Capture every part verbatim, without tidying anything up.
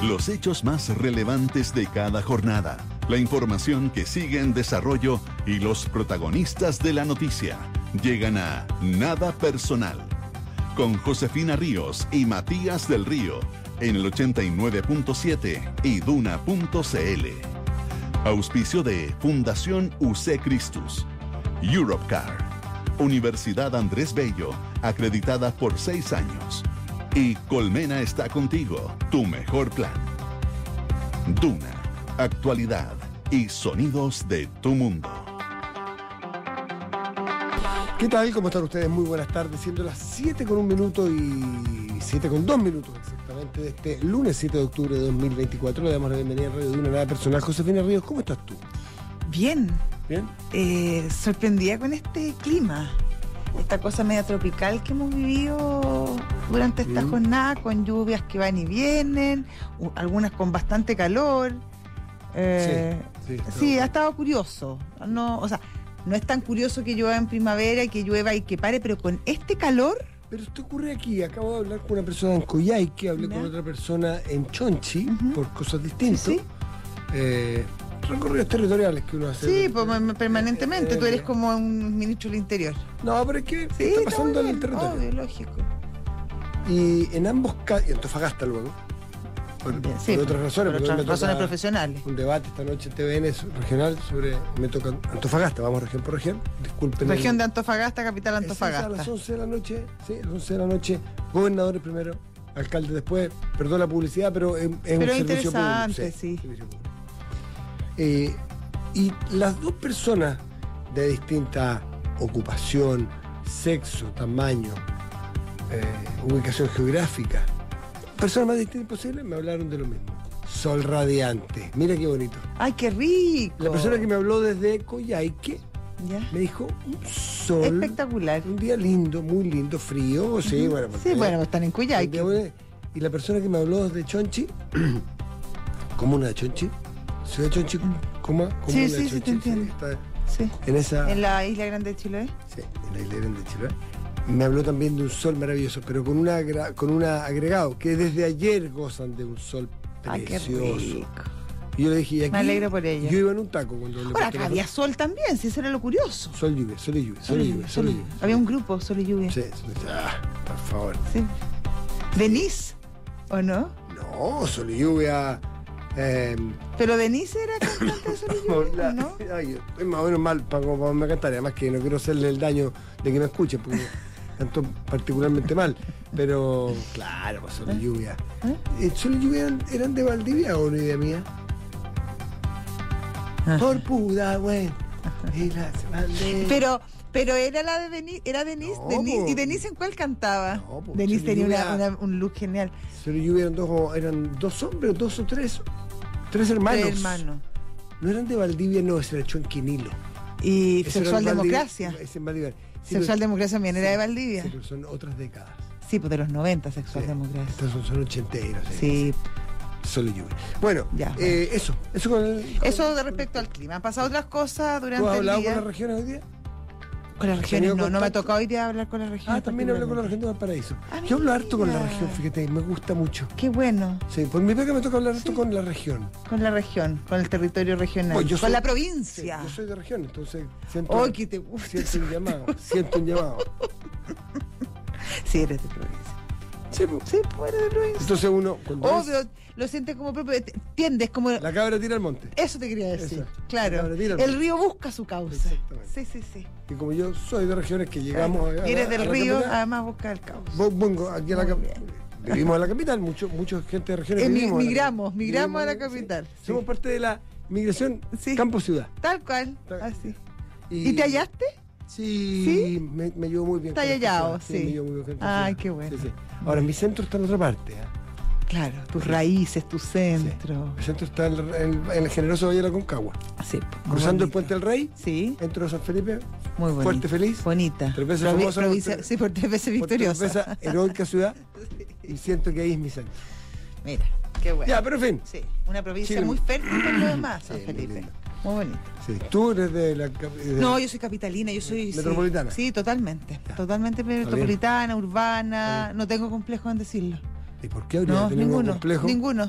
Los hechos más relevantes de cada jornada, la información que sigue en desarrollo y los protagonistas de la noticia llegan a Nada Personal con Josefina Ríos y Matías del Río en el ochenta y nueve punto siete y duna punto c l. Auspicio de Fundación U C Christus, Europcar, Universidad Andrés Bello, acreditada por seis años. Y Colmena está contigo, tu mejor plan. Duna, actualidad y sonidos de tu mundo. ¿Qué tal? ¿Cómo están ustedes? Muy buenas tardes, siendo las siete con un minuto y siete con dos minutos exactamente de este lunes siete de octubre de dos mil veinticuatro. Le damos la bienvenida a Radio Duna, Nada Personal. Josefina Ríos, ¿cómo estás tú? Bien. ¿Bien? Eh, sorprendida con este clima, esta cosa media tropical que hemos vivido durante esta mm. jornada, con lluvias que van y vienen, u- algunas con bastante calor. Eh, sí, sí, sí, ha estado curioso. No, o sea, no es tan curioso que llueva en primavera y que llueva y que pare, pero con este calor. Pero esto ocurre aquí. Acabo de hablar con una persona en Coyhaique, hablé ¿Ya? con otra persona en Chonchi, uh-huh. por cosas distintas. Sí, sí. Eh, recorridos territoriales que uno hace. Sí, pues, permanentemente. Eh, Tú eres como un ministro del Interior. No, pero es que sí, está pasando en el territorio. Obvio, lógico. Y en ambos casos, y Antofagasta luego, por, Bien, por sí, otras razones. Por otras razones profesionales. Un debate esta noche en T V N regional sobre, me toca Antofagasta, vamos región por región. Disculpen. Región el, de Antofagasta, capital Antofagasta. A las once de la noche, sí, a las once de la noche, gobernadores primero, alcalde después, perdón la publicidad, pero es, es pero un servicio interesante, público. Sí. sí. Servicio público. Eh, y las dos personas de distinta ocupación, sexo, tamaño, eh, ubicación geográfica, personas más distintas posibles, me hablaron de lo mismo. Sol radiante. Mira qué bonito. ¡Ay, qué rico! La persona que me habló desde Coyhaique ¿Ya? me dijo un sol espectacular. Un día lindo, muy lindo, frío. Uh-huh. Sí, bueno, sí, bueno, están en Coyhaique. Y la persona que me habló desde Chonchi, comuna de Chonchi, ciudad de Chonchi, coma, comuna sí, de sí, Chonchi. Sí, te entiendo. Sí, está sí. En esa. En la isla grande de Chiloé. Sí, en la isla grande de Chiloé. Me habló también de un sol maravilloso, pero con una con un agregado, que desde ayer gozan de un sol precioso. Ay, qué rico. Y yo le dije, y aquí, me alegro por ello. Yo iba en un taco cuando le Ahora acá había sol también, si eso era lo curioso. Sol y lluvia, sol y lluvia, sol y lluvia, sol y lluvia. Había un grupo, sol y lluvia. Sí, ah, por favor. Sí. ¿Denise? ¿O no? No, sol y lluvia. Eh, pero Denise era cantante de Sol y Lluvia, ¿no? Ay, es más o menos mal para como me cantar, además que no quiero hacerle el daño de que me escuchen, porque canto particularmente mal. Pero, claro, pues Sol y Lluvia. ¿Eh? ¿Sol y Lluvia eran, eran de Valdivia o una idea mía? Ajá. Por Pudahuel. Pero, pero era la de Denise, era Denise, no, Denise po. ¿Y Denise en cuál cantaba? No, po, Denise tenía Lluvia, una, una, un look genial. Sol y Lluvia eran dos, eran dos hombres, dos o tres, tres hermanos. Tres hermanos. No eran de Valdivia, no, ese era Chonquinilo. Y ese Sexual Democracia. Ese en Valdivia. Sí, Sexual pero, Democracia también sí, era de Valdivia. Sí, pero son otras décadas. Sí, pues de los noventa, Sexual sí, Democracia. Estos son, son ochenteros. Sí. sí. Sol y Lluvia. Bueno, ya, eh, bueno. eso. Eso, con el, con eso de respecto al clima. Han pasado otras cosas durante el día. ¿Tú has hablado con las regiones hoy día? Con las regiones no, no me ha tocado hoy día hablar con las regiones. Ah, también hablé con la región de Valparaíso. Ah, yo hablo harto con la región, fíjate, me gusta mucho. Qué bueno. Sí, por mi pega me toca hablar harto sí. con la región. Con la región, con el territorio regional, pues yo con soy, la provincia. Sí, yo soy de región, entonces siento, oh, que te gusta. Siento un llamado, siento un llamado. Sí, eres de provincia. Sí, pues. Sí, pues eres de provincia. Entonces uno... Obvio, es, lo sientes como propio, tiendes como... La cabra tira al monte. Eso te quería decir, Eso. claro. El monte. Río busca su causa. Exactamente. Sí, sí, sí. Y como yo soy de regiones que llegamos... Claro. A, a, y eres del a río, capital, además busca el caos. Vengo aquí a la capital. Vivimos en la capital, mucho, mucha gente de regiones. Eh, vivimos migramos, migramos a la capital. Sí. Sí. Somos parte de la migración sí. campo-ciudad. Tal cual, así. ¿Y, ¿Y te hallaste? Sí, ¿Sí? Me, me llevo muy bien. Está hallado, sí. sí. Me llevo muy bien con Ay, qué bueno. Sí, sí. Ahora, mi centro está en otra parte. ¿eh? Claro, tus raíces, tu centro. Sí. Mi centro está en el, en, en el generoso Valle de la Concagua. Sí. Cruzando el Puente del Rey. Sí. Entro a San Felipe. Muy bonita. Fuerte, feliz. Bonita. Tres veces Provi famosa. provincia, por, sí, por tres veces victoriosa. Por tres veces heroica ciudad. Sí. Y siento que ahí es mi centro. Mira, qué bueno. Ya, pero en fin. Sí, una provincia Chile. Muy fértil por lo demás, San sí, Felipe. Muy bonito. Sí. ¿Tú eres de la de No, yo soy capitalina, yo soy... ¿Metropolitana? Sí, sí totalmente. Ya. Totalmente metropolitana, urbana. No tengo complejo en decirlo. ¿Y por qué habría no, tenido ninguno, un complejo? Ninguno.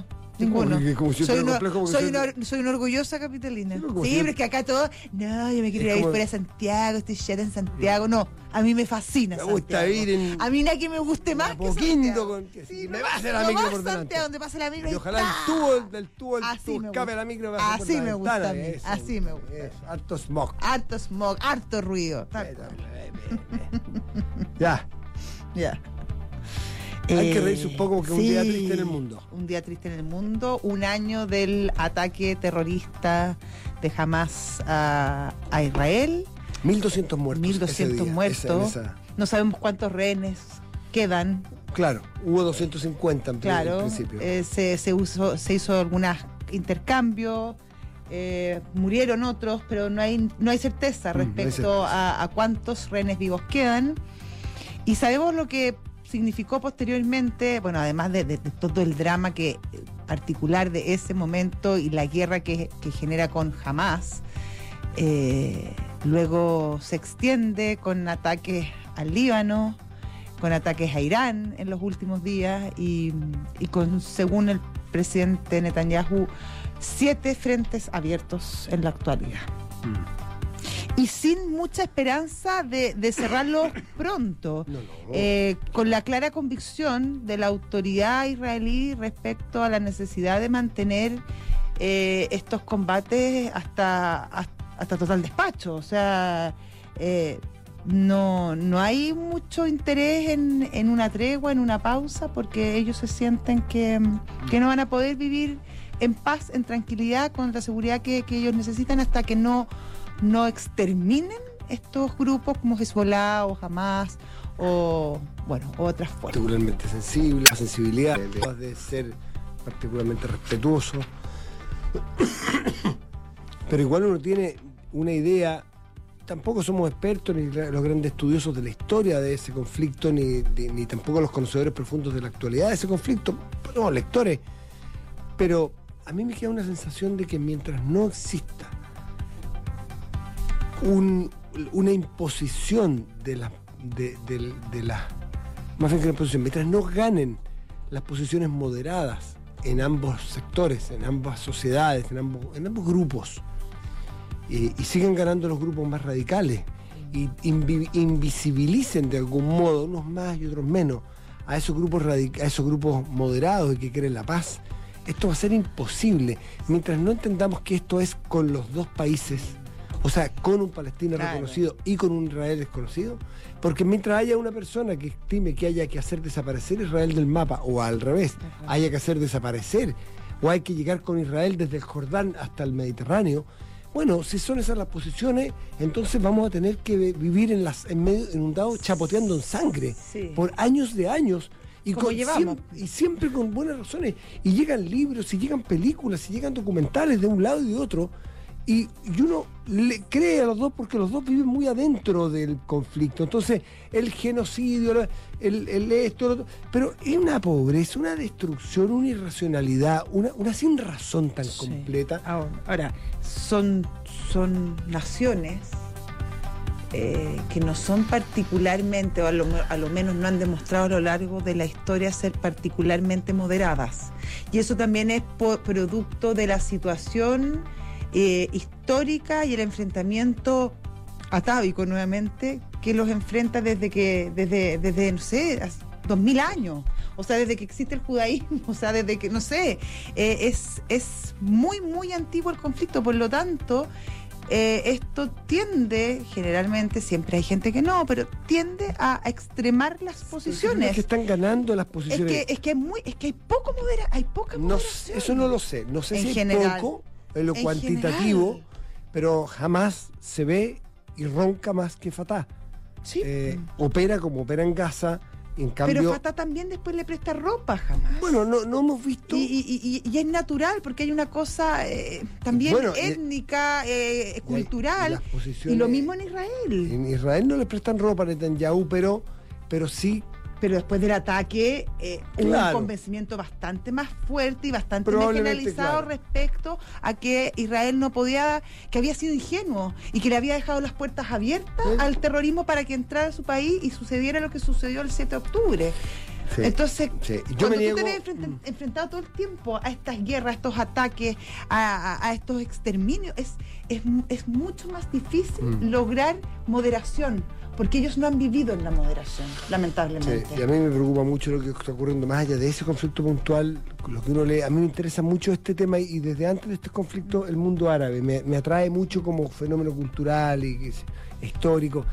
ninguno. Como que- como si soy, fuera una, complejo, porque soy, soy- una, soy una orgullosa capitalina. Sí, Sí, pero como pero si- es que acá todo, no, yo me quiero Es ir a ir como- fuera a Santiago, estoy chata en Santiago. No, a mí me fascina Me gusta Santiago. vivir en- A mí nada que me guste más que Apoquindo Santiago. con que- Sí, me no, pase la no micro más por delante. Santiago, donde pase la micro Y y ojalá el ¡ta! tubo, el tubo, el Así tubo me escape gusta. a la micro baje por Así la me gusta ventana, a mí, eso, así me gusta. eso, harto smog. Harto smog, harto ruido. tal Eso, cual. bien, bien, bien. Ya. Ya. Hay que reírse un poco porque un día triste en el mundo. Un día triste en el mundo, un año del ataque terrorista de Hamas a, a Israel, mil doscientos muertos. mil ese doscientos día, muertos, esa- esa- no sabemos cuántos rehenes quedan, Claro, hubo doscientos cincuenta en, pri- en claro, principio. eh, se, se, usó, se hizo algunos intercambios, eh, murieron otros, pero no hay, no hay certeza Mm, no hay respecto certeza. A, a cuántos rehenes vivos quedan. Y sabemos lo que significó posteriormente, bueno, además de, de- de todo el drama que eh, particular de ese momento y la guerra que, que genera con Hamas, eh, luego se extiende con ataques al Líbano, con ataques a Irán en los últimos días y, y con, según el presidente Netanyahu, siete frentes abiertos en la actualidad. Y sin mucha esperanza de, de cerrarlo pronto, No, no. eh, con la clara convicción de la autoridad israelí respecto a la necesidad de mantener eh, estos combates hasta, hasta, hasta total despacho. O sea, eh, no, no hay mucho interés en, en una tregua, en una pausa, porque ellos se sienten que, que no van a poder vivir en paz, en tranquilidad, con la seguridad que, que ellos necesitan hasta que no, no exterminen estos grupos como Hezbollah o Hamas o, bueno, otras fuerzas. Particularmente sensible, la sensibilidad de, de ser particularmente respetuoso. Pero igual uno tiene una idea. Tampoco somos expertos ni los grandes estudiosos de la historia de ese conflicto, ni, ni, ni tampoco los conocedores profundos de la actualidad de ese conflicto, no, lectores. Pero a mí me queda una sensación de que mientras no exista un, una imposición de la, de, de, de la, más bien que una imposición, mientras no ganen las posiciones moderadas en ambos sectores, en ambas sociedades, en ambos, en ambos grupos, eh, y sigan ganando los grupos más radicales y invi- invisibilicen de algún modo, unos más y otros menos, a esos grupos radic- a esos grupos moderados y que quieren la paz, esto va a ser imposible mientras no entendamos que esto es con los dos países, o sea, con un Palestina Claro. reconocido y con un Israel desconocido, porque mientras haya una persona que estime que haya que hacer desaparecer Israel del mapa, o al revés, Ajá. haya que hacer desaparecer, o hay que llegar con Israel desde el Jordán hasta el Mediterráneo, bueno, si son esas las posiciones, entonces vamos a tener que vi- vivir en las en medio inundados, chapoteando en sangre, Sí. por años de años. Y, Como con- llevamos. siempre, y siempre con buenas razones. Y llegan libros, y llegan películas, y llegan documentales de un lado y de otro. Y, y uno le cree a los dos porque los dos viven muy adentro del conflicto. Entonces, el genocidio, la- el, el esto, lo otro. Pero es una pobreza, una destrucción, una irracionalidad, una, una sin razón tan Sí. completa. Ahora, ahora, son, son naciones eh, que no son particularmente, o a lo, a lo menos no han demostrado a lo largo de la historia ser particularmente moderadas. Y eso también es po- producto de la situación eh, histórica y el enfrentamiento atávico nuevamente que los enfrenta desde que, desde, desde no sé, hace dos mil años. O sea, desde que existe el judaísmo, o sea, desde que, no sé, eh, es, es muy, muy antiguo el conflicto, por lo tanto, eh, esto tiende, generalmente, siempre hay gente que no, pero tiende a extremar las Es posiciones. que están ganando las Es posiciones. que, es que hay muy, es que hay poco modera, hay poca No sé, moderación. eso no lo sé. No sé En si es general. poco en lo En cuantitativo, general. pero jamás se ve y ronca más que Fatah. Sí. Eh, opera como opera en Gaza, en cambio. Pero Fatah también después le presta ropa, jamás. Bueno, no, no hemos visto. Y, y- y- y es natural, porque hay una cosa eh, también Bueno, y- étnica, eh, y cultural, las y, posiciones- lo mismo en Israel. En Israel no le prestan ropa a Netanyahu, pero, pero sí. Pero después del ataque eh, hubo un Claro. convencimiento bastante más fuerte y bastante más Probablemente, generalizado claro. respecto a que Israel no podía, que había sido ingenuo y que le había dejado las puertas abiertas ¿Eh? al terrorismo para que entrara a su país y sucediera lo que sucedió el siete de octubre. Sí, Entonces, sí. Yo cuando me tú niego- te ves enfrenta- enfrentado todo el tiempo a estas guerras, a estos ataques, a, a- a estos exterminios, es, es, es mucho más difícil Mm. lograr moderación, porque ellos no han vivido en la moderación, lamentablemente. Sí, y a mí me preocupa mucho lo que está ocurriendo más allá de ese conflicto puntual, lo que uno lee. A mí me interesa mucho este tema y desde antes de este conflicto el mundo árabe me, me atrae mucho como fenómeno cultural y que es histórico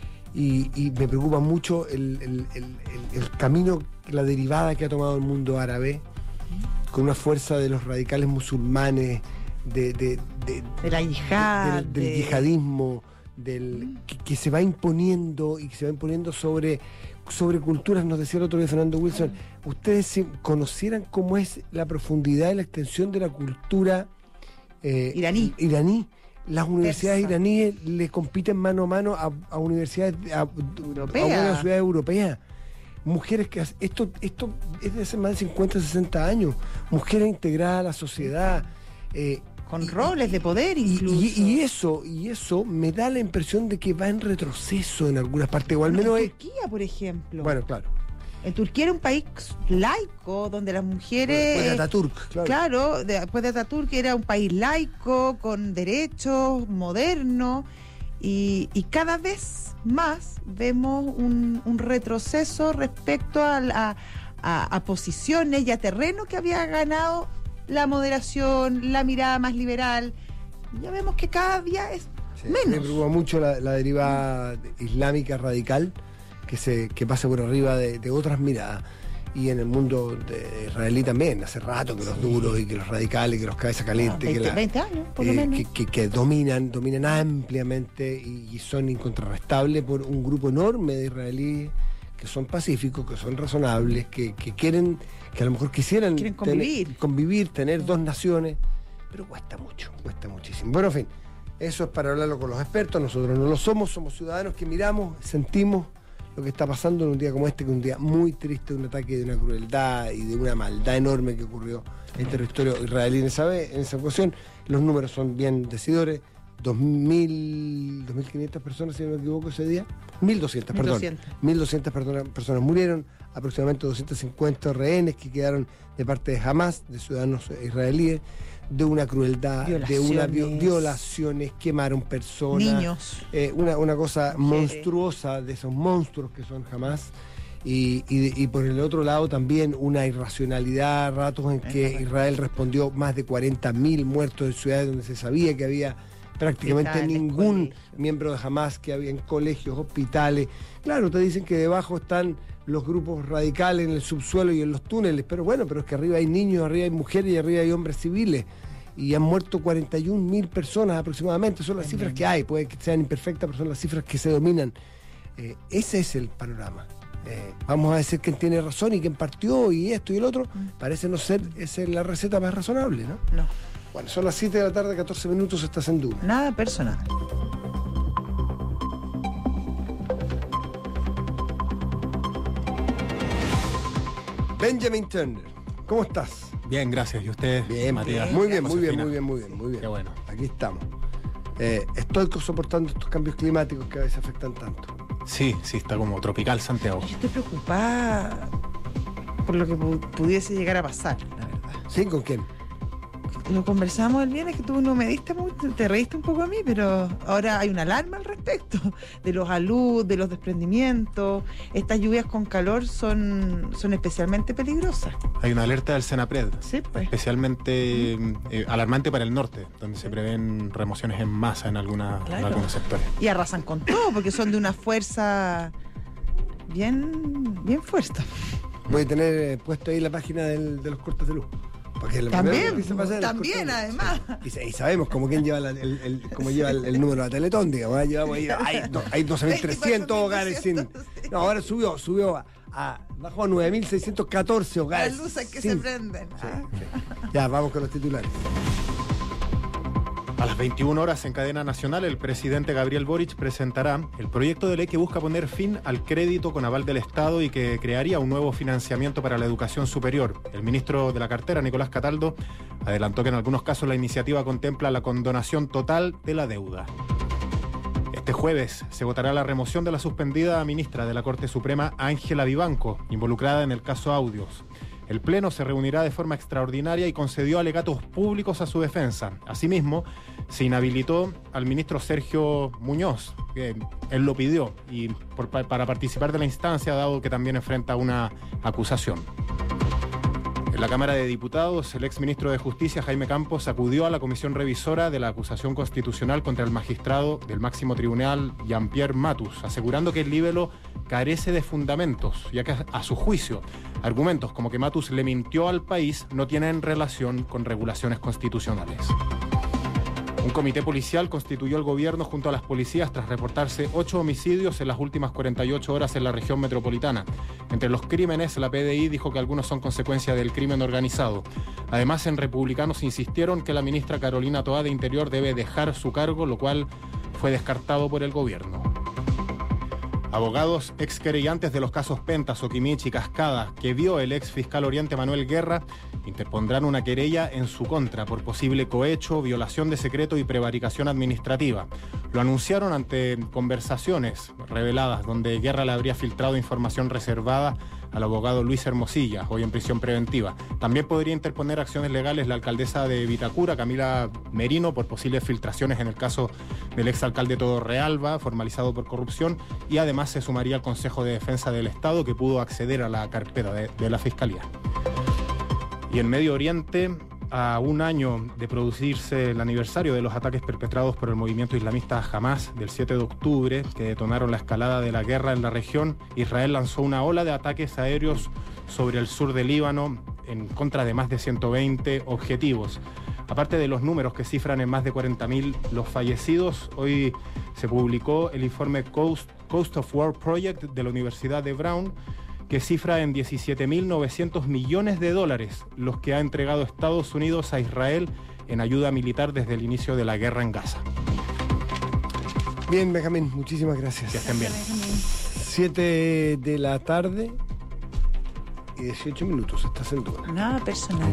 y, y me preocupa mucho el, el- el- el- el camino, la derivada que ha tomado el mundo árabe con una fuerza de los radicales musulmanes, de, de- de- De la yihad, del, del de- yihadismo, del, que, que se va imponiendo y que se va imponiendo sobre, sobre culturas. Nos decía el otro día Fernando Wilson, ustedes si conocieran cómo es la profundidad y la extensión de la cultura eh, Iraní. iraní. Las universidades Persa. iraníes le compiten mano a mano a, a universidades a, a Europea. una ciudad europea. Mujeres que hace- esto esto es de hace más de cincuenta, sesenta años. Mujeres integradas a la sociedad. eh, Con y- roles de poder y, incluso. y- y eso, y eso me da la impresión de que va en retroceso en algunas partes, o al No, menos en es. Turquía, por ejemplo. Bueno, claro. En Turquía era un país laico, donde las mujeres... Después de Ataturk, claro. Claro, de- después de Ataturk era un país laico, con derechos, moderno, y, y cada vez más vemos un, un retroceso respecto a, la- a, a posiciones y a terreno que había ganado la moderación, la mirada más liberal. Ya vemos que cada día es Sí, me menos. preocupa mucho la, la deriva islámica radical que se que pasa por arriba de, de otras miradas. Y en el mundo de israelí también, hace rato que los duros y que los radicales, que los cabezas calientes, que, veinte, la- veinte años, por lo eh, menos. que, que- que dominan, dominan ampliamente y, y son incontrarrestables por un grupo enorme de israelíes que son pacíficos, que son razonables, que, que quieren, que a lo mejor quisieran Quieren tener- convivir. convivir, tener dos naciones, pero cuesta mucho, cuesta muchísimo. Bueno, en fin, eso es para hablarlo con los expertos, nosotros no lo somos, somos ciudadanos que miramos, sentimos lo que está pasando en un día como este, que es un día muy triste, un ataque de una crueldad y de una maldad enorme que ocurrió en territorio israelí en esa, vez, en esa ocasión. Los números son bien decidores, dos mil, dos mil quinientas personas, si no me equivoco, ese día, mil doscientas, perdón, mil doscientas. mil doscientas personas, personas murieron, aproximadamente doscientos cincuenta rehenes que quedaron de parte de Hamas, de ciudadanos israelíes, de una crueldad, de una vi- Violaciones. violaciones, quemaron personas, Niños. eh, una, una cosa Mujeres. monstruosa de esos monstruos que son Hamas. Y, y- y por el otro lado también una irracionalidad, ratos en que Exacto. Israel respondió más de cuarenta mil muertos en ciudades donde se sabía que había prácticamente Hospitales, ningún colegios. miembro de Hamas, que había en colegios, hospitales. Claro, te dicen que debajo están los grupos radicales en el subsuelo y en los túneles, pero bueno, pero es que arriba hay niños, arriba hay mujeres y arriba hay hombres civiles. Y han muerto cuarenta y un mil personas aproximadamente, son las cifras que hay, puede que sean imperfectas, pero son las cifras que se dominan. Eh, ese es el panorama. Eh, vamos a decir quién tiene razón y quién partió y esto y el otro. Parece no ser esa es la receta más razonable, ¿no? No, Bueno, son las siete de la tarde, catorce minutos, estás en Duna. nada personal. Benjamin Turner, ¿cómo estás? Bien, gracias. ¿Y usted, Bien, Matías? muy bien, muy bien, Josefina? muy bien, muy bien, muy bien. Qué bueno. Aquí estamos. Eh, estoy soportando estos cambios climáticos que a veces afectan tanto. Sí, sí, está como tropical Santiago. Yo estoy preocupada por lo que pu- pudiese llegar a pasar, la verdad. ¿Sí? ¿Con quién? Lo conversamos el viernes, que tú no me diste mucho, te reíste un poco a mí, pero ahora hay una alarma al respecto de los alud, de los desprendimientos. Estas lluvias con calor son, son especialmente peligrosas. Hay una alerta del Senapred, Sí, pues. especialmente eh, alarmante para el norte, donde se prevén remociones en masa en, alguna, en Claro. algunos sectores. Y arrasan con todo, porque son de una fuerza bien, bien fuerte. Voy a tener eh, puesto ahí la página del- de los cortes de luz. Para que la primera También, vez que se pase los también, cortes de luz. además. Sí. Y, sa- y sabemos como quién lleva la- el, el- cómo lleva el, el número de la Teletón, digamos. ¿eh? Llevamos ahí, hay, do- hay doce mil trescientos hogares sin. veinticuatro mil trescientos, sí. No, ahora subió, subió a, a bajó a nueve mil seiscientos catorce hogares. Las luces que sin- se prenden. Sí, Ah. sí. Ya, vamos con los titulares. A las veintiuna horas en cadena nacional, el presidente Gabriel Boric presentará el proyecto de ley que busca poner fin al crédito con aval del Estado y que crearía un nuevo financiamiento para la educación superior. El ministro de la cartera, Nicolás Cataldo, adelantó que en algunos casos la iniciativa contempla la condonación total de la deuda. Este jueves se votará la remoción de la suspendida ministra de la Corte Suprema, Ángela Vivanco, involucrada en el caso Audios. El Pleno se reunirá de forma extraordinaria y concedió alegatos públicos a su defensa. Asimismo, se inhabilitó al ministro Sergio Muñoz, que él lo pidió, y por, para participar de la instancia, dado que también enfrenta una acusación. En la Cámara de Diputados, el exministro de Justicia, Jaime Campos, acudió a la comisión revisora de la acusación constitucional contra el magistrado del máximo tribunal, Jean-Pierre Matus, asegurando que el libelo carece de fundamentos, ya que a su juicio, argumentos como que Matus le mintió al país no tienen relación con regulaciones constitucionales. Un comité policial constituyó el gobierno junto a las policías tras reportarse ocho homicidios en las últimas cuarenta y ocho horas en la región metropolitana. Entre los crímenes, la P D I dijo que algunos son consecuencia del crimen organizado. Además, en Republicanos insistieron que la ministra Carolina Toá de Interior debe dejar su cargo, lo cual fue descartado por el gobierno. Abogados exquerellantes de los casos Penta, Soquimich y Cascada, que vio el ex fiscal Oriente Manuel Guerra, interpondrán una querella en su contra por posible cohecho, violación de secreto y prevaricación administrativa. Lo anunciaron ante conversaciones reveladas donde Guerra le habría filtrado información reservada al abogado Luis Hermosilla, hoy en prisión preventiva. También podría interponer acciones legales la alcaldesa de Vitacura, Camila Merino, por posibles filtraciones en el caso del exalcalde Torrealba, formalizado por corrupción, y además se sumaría al Consejo de Defensa del Estado, que pudo acceder a la carpeta de, de la Fiscalía. Y en Medio Oriente, a un año de producirse el aniversario de los ataques perpetrados por el movimiento islamista Hamas del siete de octubre, que detonaron la escalada de la guerra en la región, Israel lanzó una ola de ataques aéreos sobre el sur del Líbano en contra de más de ciento veinte objetivos. Aparte de los números que cifran en más de cuarenta mil los fallecidos, hoy se publicó el informe Coast, Coast of War Project de la Universidad de Brown, que cifra en diecisiete mil novecientos millones de dólares los que ha entregado Estados Unidos a Israel en ayuda militar desde el inicio de la guerra en Gaza. Bien, Benjamín, muchísimas gracias. Que estén bien. siete de la tarde y dieciocho minutos. Estás en Duna. Nada personal.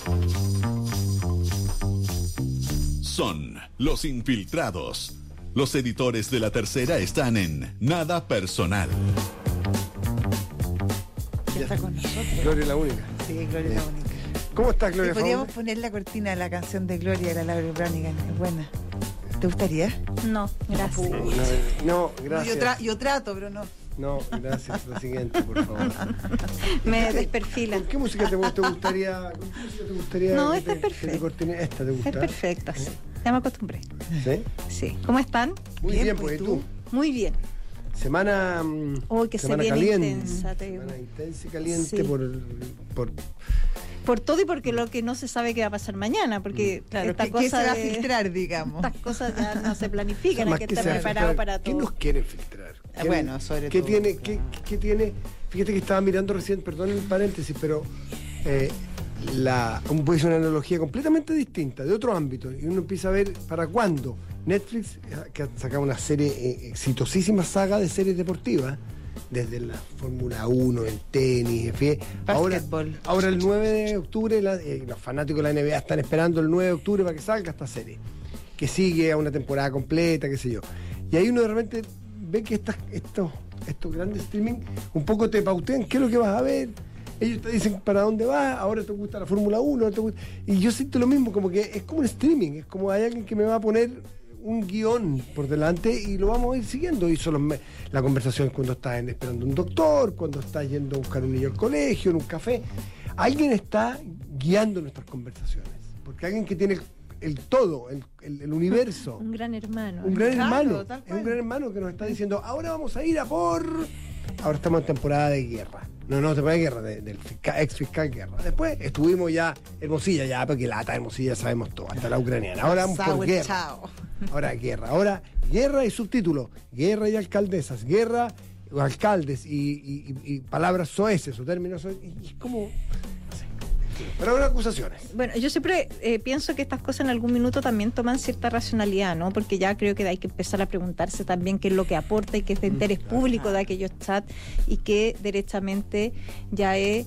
Son los infiltrados. Los editores de La Tercera están en Nada Personal. Ya está con nosotros. Gloria la única. Sí, Gloria la única. ¿Cómo estás, Gloria? Podríamos poner la cortina de la canción de Gloria de la Laura Branigan. Es buena. ¿Te gustaría? No, gracias. No, gracias. Yo, tra- yo trato, pero no. No, gracias. Lo siguiente, por favor. Me desperfilan. ¿Con qué música te, te gustaría? ¿Con qué música te gustaría? No, que esta te, es perfecta. que te cortine? ¿Esta te gusta? Es perfecta, sí. Ya me acostumbré. ¿Sí? Sí. ¿Cómo están? Muy Bien, bien, pues, pues, ¿y ¿tú? tú? Muy bien. Semana. Uy, que se semana viene caliente. intensa, te digo. Semana intensa y caliente Sí. por, por. Por todo y porque lo que no se sabe qué va a pasar mañana, porque Claro, esta ¿qué, cosa qué se va a de- filtrar, digamos? estas cosas ya no se planifican, hay Más que que estar sea preparado filtrar, para ¿qué todo. nos quieren filtrar? Ah, ¿Quieren- bueno, sobre ¿qué todo, Tiene, claro. qué, qué tiene? Fíjate que estaba mirando recién, perdón el paréntesis, pero eh, la, un, puede ser una analogía completamente distinta, de otro ámbito, y uno empieza a ver para cuándo. Netflix, eh, que ha sacado una serie, eh, exitosísima saga de series deportivas, desde la Fórmula uno, el tenis, en fin. Ahora, Básquetbol. ahora el nueve de octubre, la- eh, los fanáticos de la N B A están esperando el nueve de octubre para que salga esta serie, que sigue a una temporada completa, qué sé yo. Y ahí uno de repente ve que estas, estos, estos grandes streaming un poco te pautean qué es lo que vas a ver. Ellos te dicen para dónde vas, ahora te gusta la Fórmula uno, ahora te gusta- y yo siento lo mismo, como que es como un streaming, es como hay alguien que me va a poner un guión por delante y lo vamos a ir siguiendo. Y son los me- la conversación cuando estás en- esperando un doctor, cuando estás yendo a buscar un niño al colegio, en un café. Alguien está guiando nuestras conversaciones, porque alguien que tiene el, el todo, el, el- el universo, Un gran hermano. un gran Claro, hermano, tal es cual. un gran hermano que nos está diciendo, ahora vamos a ir a por... Ahora estamos en temporada de guerra. No, no, temporada de guerra, de- del fiscal- ex fiscal guerra. Después estuvimos ya, Hermosilla ya, porque lata Hermosilla sabemos todo, hasta la ucraniana. Ahora vamos por Sour guerra. chao. Ahora guerra, ahora guerra y subtítulo, guerra y alcaldesas, guerra, alcaldes y, y- y- y palabras soeces o términos soeces, y es como, no sé, pero ahora acusaciones. Bueno, yo siempre eh, pienso que estas cosas en algún minuto también toman cierta racionalidad, ¿no? Porque ya creo que hay que empezar a preguntarse también qué es lo que aporta y qué es de interés público de aquellos chats y qué derechamente ya es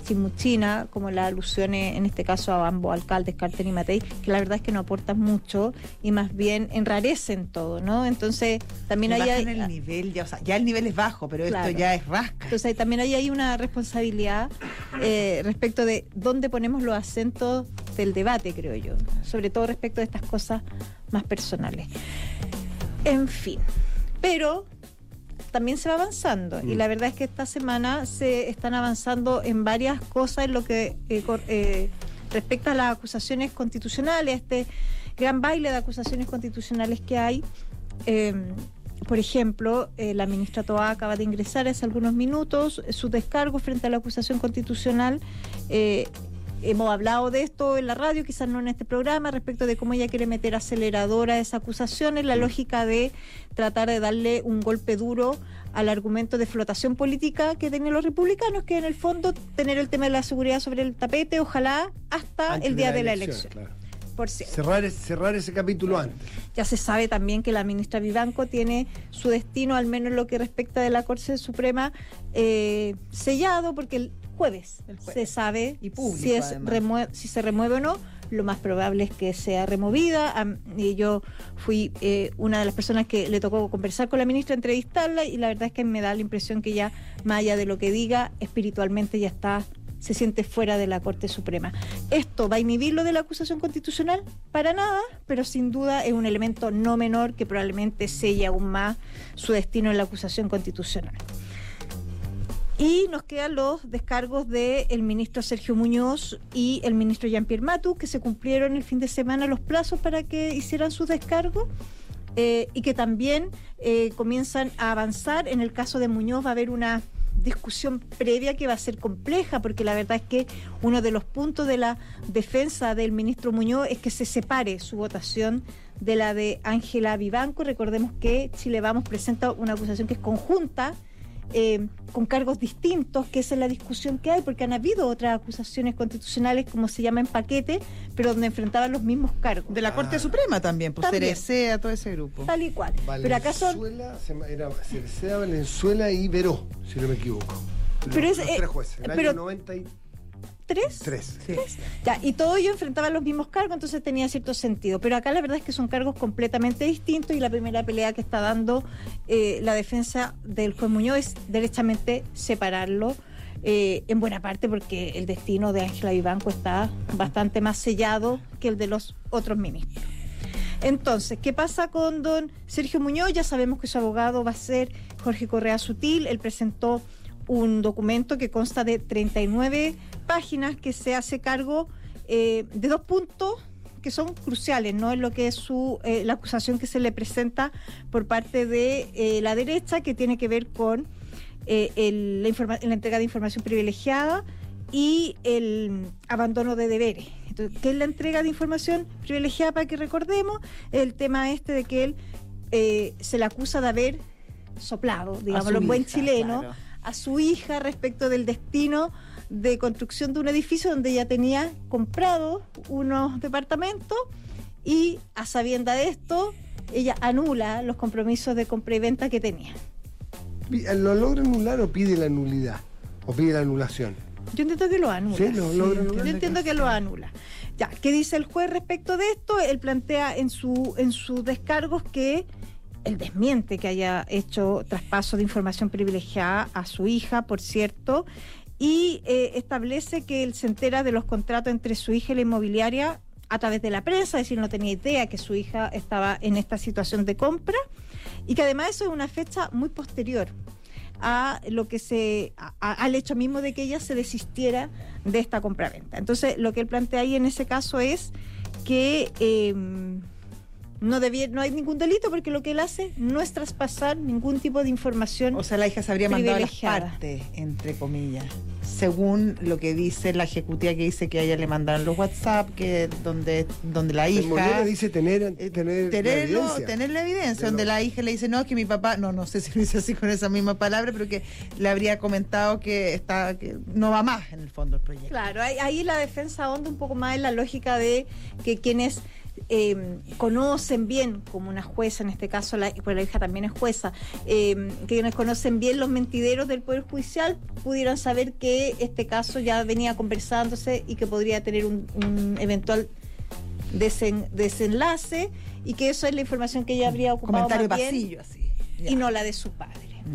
chimuchina, como las alusiones en este caso a ambos alcaldes, Carter y Matei, que la verdad es que no aportan mucho y más bien enrarecen todo, ¿no? Entonces también hay... Bajan el nivel, ya, o sea, ya el nivel es bajo, pero Claro. esto ya es rasca. Entonces hay- también hay, hay una responsabilidad eh, respecto de dónde ponemos los acentos del debate, creo yo, sobre todo respecto de estas cosas más personales. En fin, pero también se va avanzando, mm. y la verdad es que esta semana se están avanzando en varias cosas en lo que eh, cor, eh, respecta a las acusaciones constitucionales, este gran baile de acusaciones constitucionales que hay. Eh, por ejemplo, eh, la ministra Toá acaba de ingresar hace algunos minutos su descargo frente a la acusación constitucional. Eh, Hemos hablado de esto en la radio, quizás no en este programa, respecto de cómo ella quiere meter aceleradora a esa acusación, en la lógica de tratar de darle un golpe duro al argumento de flotación política que tienen los republicanos, que en el fondo tener el tema de la seguridad sobre el tapete, ojalá hasta Antes el día de la de la elección, elección. claro. Por cierto. Cerrar, cerrar ese capítulo antes. Ya se sabe también que la ministra Vivanco tiene su destino, al menos en lo que respecta de la Corte Suprema, eh, sellado, porque el jueves, El jueves. se sabe Y público, si, es además. remue- si se remueve o no. Lo más probable es que sea removida. Am- y yo fui eh, una de las personas que le tocó conversar con la ministra, entrevistarla, y la verdad es que me da la impresión que ya, más allá de lo que diga, espiritualmente ya está, se siente fuera de la Corte Suprema. ¿Esto va a inhibir lo de la acusación constitucional? Para nada, pero sin duda es un elemento no menor que probablemente sella aún más su destino en la acusación constitucional. Y nos quedan los descargos del ministro Sergio Muñoz y el ministro Jean-Pierre Matus, que se cumplieron el fin de semana los plazos para que hicieran sus descargos. Eh, y que también eh, comienzan a avanzar. En el caso de Muñoz va a haber una discusión previa que va a ser compleja, porque la verdad es que uno de los puntos de la defensa del ministro Muñoz es que se separe su votación de la de Ángela Vivanco. Recordemos que Chile Vamos presenta una acusación que es conjunta, eh, con cargos distintos, que esa es la discusión que hay, porque han habido otras acusaciones constitucionales, como se llama en paquete, pero donde enfrentaban los mismos cargos. De la Corte Ah. Suprema también, pues También. Cerecea, todo ese grupo. Tal y cual. Pero acá son... Valenzuela, se llama- era Cereceda, Valenzuela y Veró, si no me equivoco. Los, Pero es, los eh, tres jueces, el pero- año noventa y ¿Tres? tres. Sí. Ya, y todos ellos enfrentaban los mismos cargos, entonces tenía cierto sentido. Pero acá la verdad es que son cargos completamente distintos, y la primera pelea que está dando eh, la defensa del juez Muñoz es derechamente separarlo, eh, en buena parte porque el destino de Ángela Vivanco está bastante más sellado que el de los otros ministros. Entonces, ¿qué pasa con don Sergio Muñoz? Ya sabemos que su abogado va a ser Jorge Correa Sutil. Él presentó un documento que consta de treinta y nueve páginas, que se hace cargo eh, de dos puntos que son cruciales, ¿no? En lo que es su eh, la acusación que se le presenta por parte de eh, la derecha, que tiene que ver con eh, el, la, informa- la entrega de información privilegiada y el abandono de deberes. Entonces, ¿qué es la entrega de información privilegiada? Para que recordemos, el tema este de que él eh, se le acusa de haber soplado, digámoslo en buen hija, chileno, claro. a su hija respecto del destino de construcción de un edificio donde ella tenía comprado unos departamentos, y a sabienda de esto ella anula los compromisos de compra y venta que tenía. ¿Lo logra anular o pide la nulidad? ¿O pide la anulación? Yo entiendo que lo anula. Sí, lo logra anular. Yo entiendo que lo anula. Ya, ¿qué dice el juez respecto de esto? Él plantea en su en sus descargos que él desmiente que haya hecho traspaso de información privilegiada a su hija, por cierto, y eh, establece que él se entera de los contratos entre su hija y la inmobiliaria a través de la prensa, es decir, no tenía idea que su hija estaba en esta situación de compra, y que además eso es una fecha muy posterior a lo que se a- a- al hecho mismo de que ella se desistiera de esta compraventa. Entonces, lo que él plantea ahí en ese caso es que eh, no debía, no hay ningún delito, porque lo que él hace no es traspasar ningún tipo de información. O sea, la hija se habría mandado a las privilegiada. partes, entre comillas, según lo que dice la ejecutiva, que dice que a ella le mandaron los WhatsApp, que donde donde la El Molina hija dice tener, eh, tener, la tenerlo, evidencia. tener la evidencia, De donde lo- la hija le dice, no, es que mi papá, no, no sé si lo dice así con esa misma palabra, pero que le habría comentado que está, que no va más en el fondo el proyecto. Claro, ahí, ahí la defensa ahonda un poco más en la lógica de que quienes eh, conocen bien, como una jueza en este caso, la, pues la hija también es jueza, eh, quienes conocen bien los mentideros del Poder Judicial pudieran saber que este caso ya venía conversándose y que podría tener un, un eventual desen, desenlace, y que eso es la información que ella habría ocupado Comentario más bien, pasillo, así. y no la de su padre.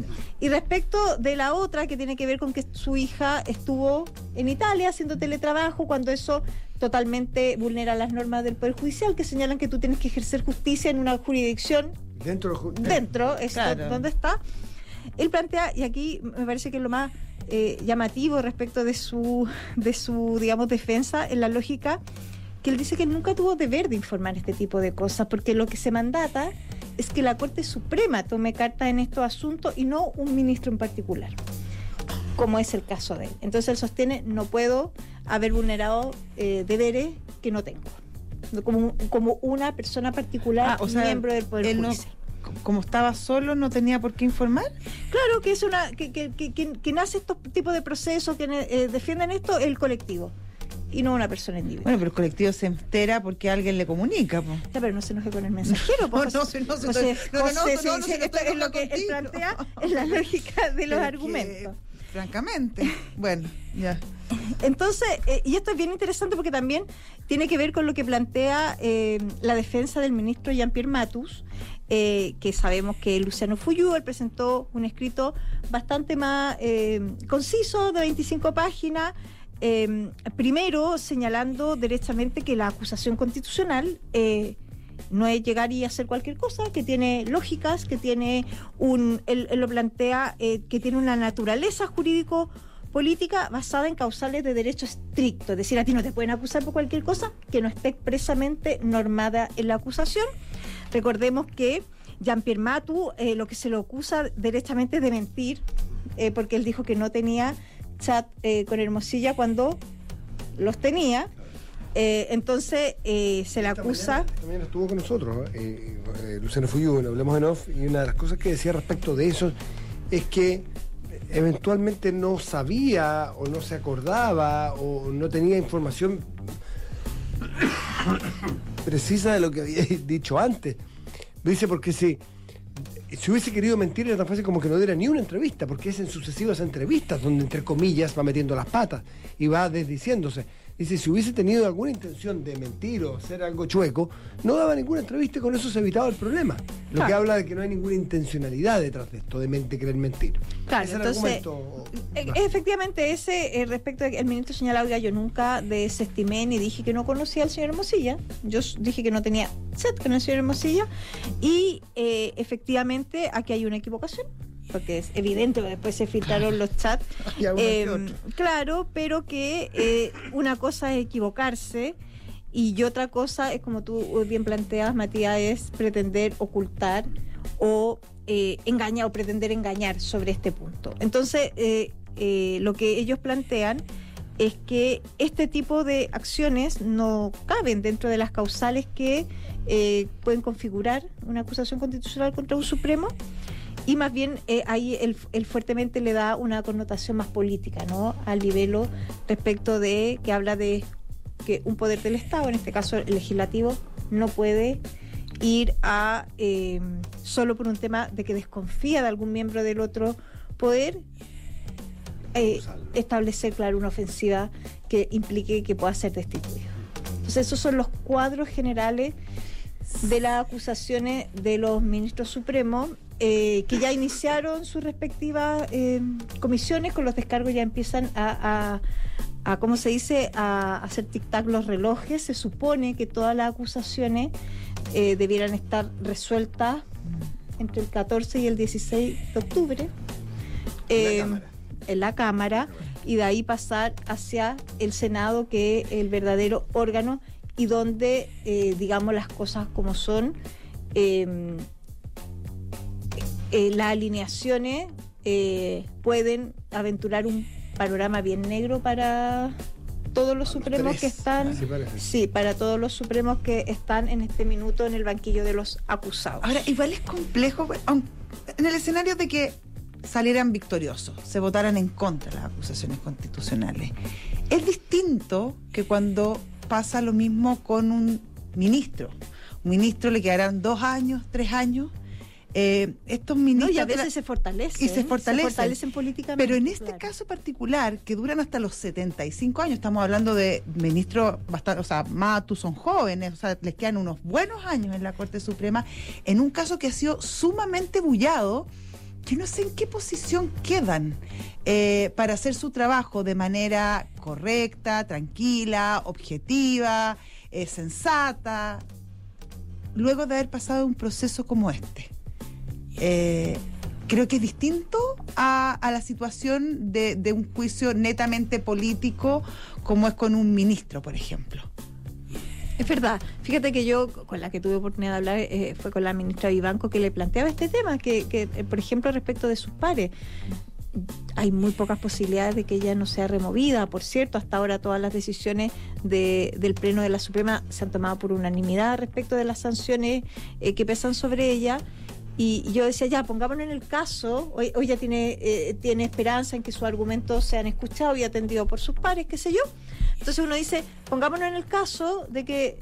Y respecto de la otra, que tiene que ver con que su hija estuvo en Italia haciendo teletrabajo, cuando eso totalmente vulnera las normas del Poder Judicial, que señalan que tú tienes que ejercer justicia en una jurisdicción Dentro, dentro, es Claro. donde está. Él plantea, y aquí me parece que es lo más eh, llamativo respecto de su, de su, digamos, defensa, en la lógica, que él dice que él nunca tuvo deber de informar este tipo de cosas, porque lo que se mandata es que la Corte Suprema tome carta en estos asuntos y no un ministro en particular, como es el caso de él. Entonces él sostiene, no puedo haber vulnerado eh, deberes que no tengo, como, como una persona particular, Ah, o sea, miembro del Poder él no- Judicial. Como estaba solo, no tenía por qué informar. Claro que es una que, que, que, que, que nace estos tipos de procesos que eh, defienden esto el colectivo y no una persona individual. Bueno, pero el colectivo se entera porque alguien le comunica, po. Ya, pero no se enoje con el mensajero. No, pues, no, José- si no se José- estoy- no, no, no, José, no, sí, no, sí, si no esto estoy es lo que él contigo. plantea es la lógica de los Pero argumentos. que, francamente, bueno, ya. Entonces, eh, y esto es bien interesante porque también tiene que ver con lo que plantea eh, la defensa del ministro Jean-Pierre Matus, eh, que sabemos que Luciano Fuyú, él presentó un escrito bastante más eh, conciso, de veinticinco páginas, eh, primero señalando derechamente que la acusación constitucional eh, no es llegar y hacer cualquier cosa, que tiene lógicas, que tiene un, él, él lo plantea, eh, que tiene una naturaleza jurídico política basada en causales de derecho estricto, es decir, a ti no te pueden acusar por cualquier cosa que no esté expresamente normada en la acusación. Recordemos que Jean-Pierre Matus eh, lo que se le acusa directamente es de mentir, eh, porque él dijo que no tenía chat eh, con Hermosilla cuando los tenía. Eh, entonces eh, se le Esta acusa. mañana- También estuvo con nosotros eh, eh, Luciano Fuyú, en Hablemos en Off, y una de las cosas que decía respecto de eso es que eventualmente no sabía o no se acordaba o no tenía información precisa de lo que había dicho antes. Dice, porque si, si hubiese querido mentir era tan fácil como que no diera ni una entrevista, porque es en sucesivas entrevistas donde, entre comillas, va metiendo las patas y va desdiciéndose. Dice, si hubiese tenido alguna intención de mentir o hacer algo chueco, no daba ninguna entrevista y con eso se evitaba el problema. Lo Claro. que habla de que no hay ninguna intencionalidad detrás de esto, de, men- de querer mentir. Claro, Ese es el entonces, argumento. eh, efectivamente, ese eh, respecto al ministro señalaba, oiga, yo nunca desestimé ni dije que no conocía al señor Hermosilla, yo s- dije que no tenía chat con el señor Hermosilla, y eh, efectivamente aquí hay una equivocación, porque es evidente que después se filtraron los chats. Y alguno que Eh, otro. claro, pero que eh, una cosa es equivocarse y otra cosa es, como tú bien planteas, Matías, es pretender ocultar o eh, engañar o pretender engañar sobre este punto. Entonces, eh, eh, lo que ellos plantean es que este tipo de acciones no caben dentro de las causales que eh, pueden configurar una acusación constitucional contra un Supremo. Y más bien eh, ahí él, él fuertemente le da una connotación más política, ¿no? Al libelo respecto de que habla de que un poder del Estado, en este caso el legislativo, no puede ir a eh, solo por un tema de que desconfía de algún miembro del otro poder, eh, establecer, claro, una ofensiva que implique que pueda ser destituido. Entonces esos son los cuadros generales de las acusaciones de los ministros supremos, eh, que ya iniciaron sus respectivas eh, comisiones. Con los descargos ya empiezan a, a, a ¿cómo se dice?, a hacer tic-tac los relojes. Se supone que todas las acusaciones eh, debieran estar resueltas entre el catorce y el dieciséis de octubre eh, En la Cámara. en la Cámara, y de ahí pasar hacia el Senado, que es el verdadero órgano y donde, eh, digamos las cosas como son, eh, eh, las alineaciones eh, pueden aventurar un panorama bien negro para todos los Para los supremos tres, que están, así parece. sí, para todos los supremos que están en este minuto en el banquillo de los acusados. Ahora, igual es complejo, aun- en el escenario de que salieran victoriosos, se votaran en contra de las acusaciones constitucionales. Es distinto que cuando pasa lo mismo con un ministro. Un ministro le quedarán dos años, tres años. Eh, estos ministros... No, y a veces se fortalece. Y se ¿eh? fortalecen. Se fortalecen políticamente. Pero en este claro. caso particular, que duran hasta los setenta y cinco años, estamos hablando de ministros bastante, o sea, más tú son jóvenes, o sea, les quedan unos buenos años en la Corte Suprema, en un caso que ha sido sumamente bullado, que no sé en qué posición quedan eh, para hacer su trabajo de manera correcta, tranquila, objetiva, eh, sensata, luego de haber pasado un proceso como este. Eh, creo que es distinto a, a la situación de, de un juicio netamente político como es con un ministro, por ejemplo. Es verdad. Fíjate que yo, con la que tuve oportunidad de hablar, eh, fue con la ministra Vivanco, que le planteaba este tema, que, que eh, por ejemplo, respecto de sus pares, hay muy pocas posibilidades de que ella no sea removida. Por cierto, hasta ahora todas las decisiones de, del Pleno de la Suprema se han tomado por unanimidad respecto de las sanciones eh, que pesan sobre ella. Y yo decía, ya, pongámonos en el caso, hoy, hoy ya tiene, eh, tiene esperanza en que sus argumentos sean escuchados y atendidos por sus pares, qué sé yo. Entonces uno dice, pongámonos en el caso de que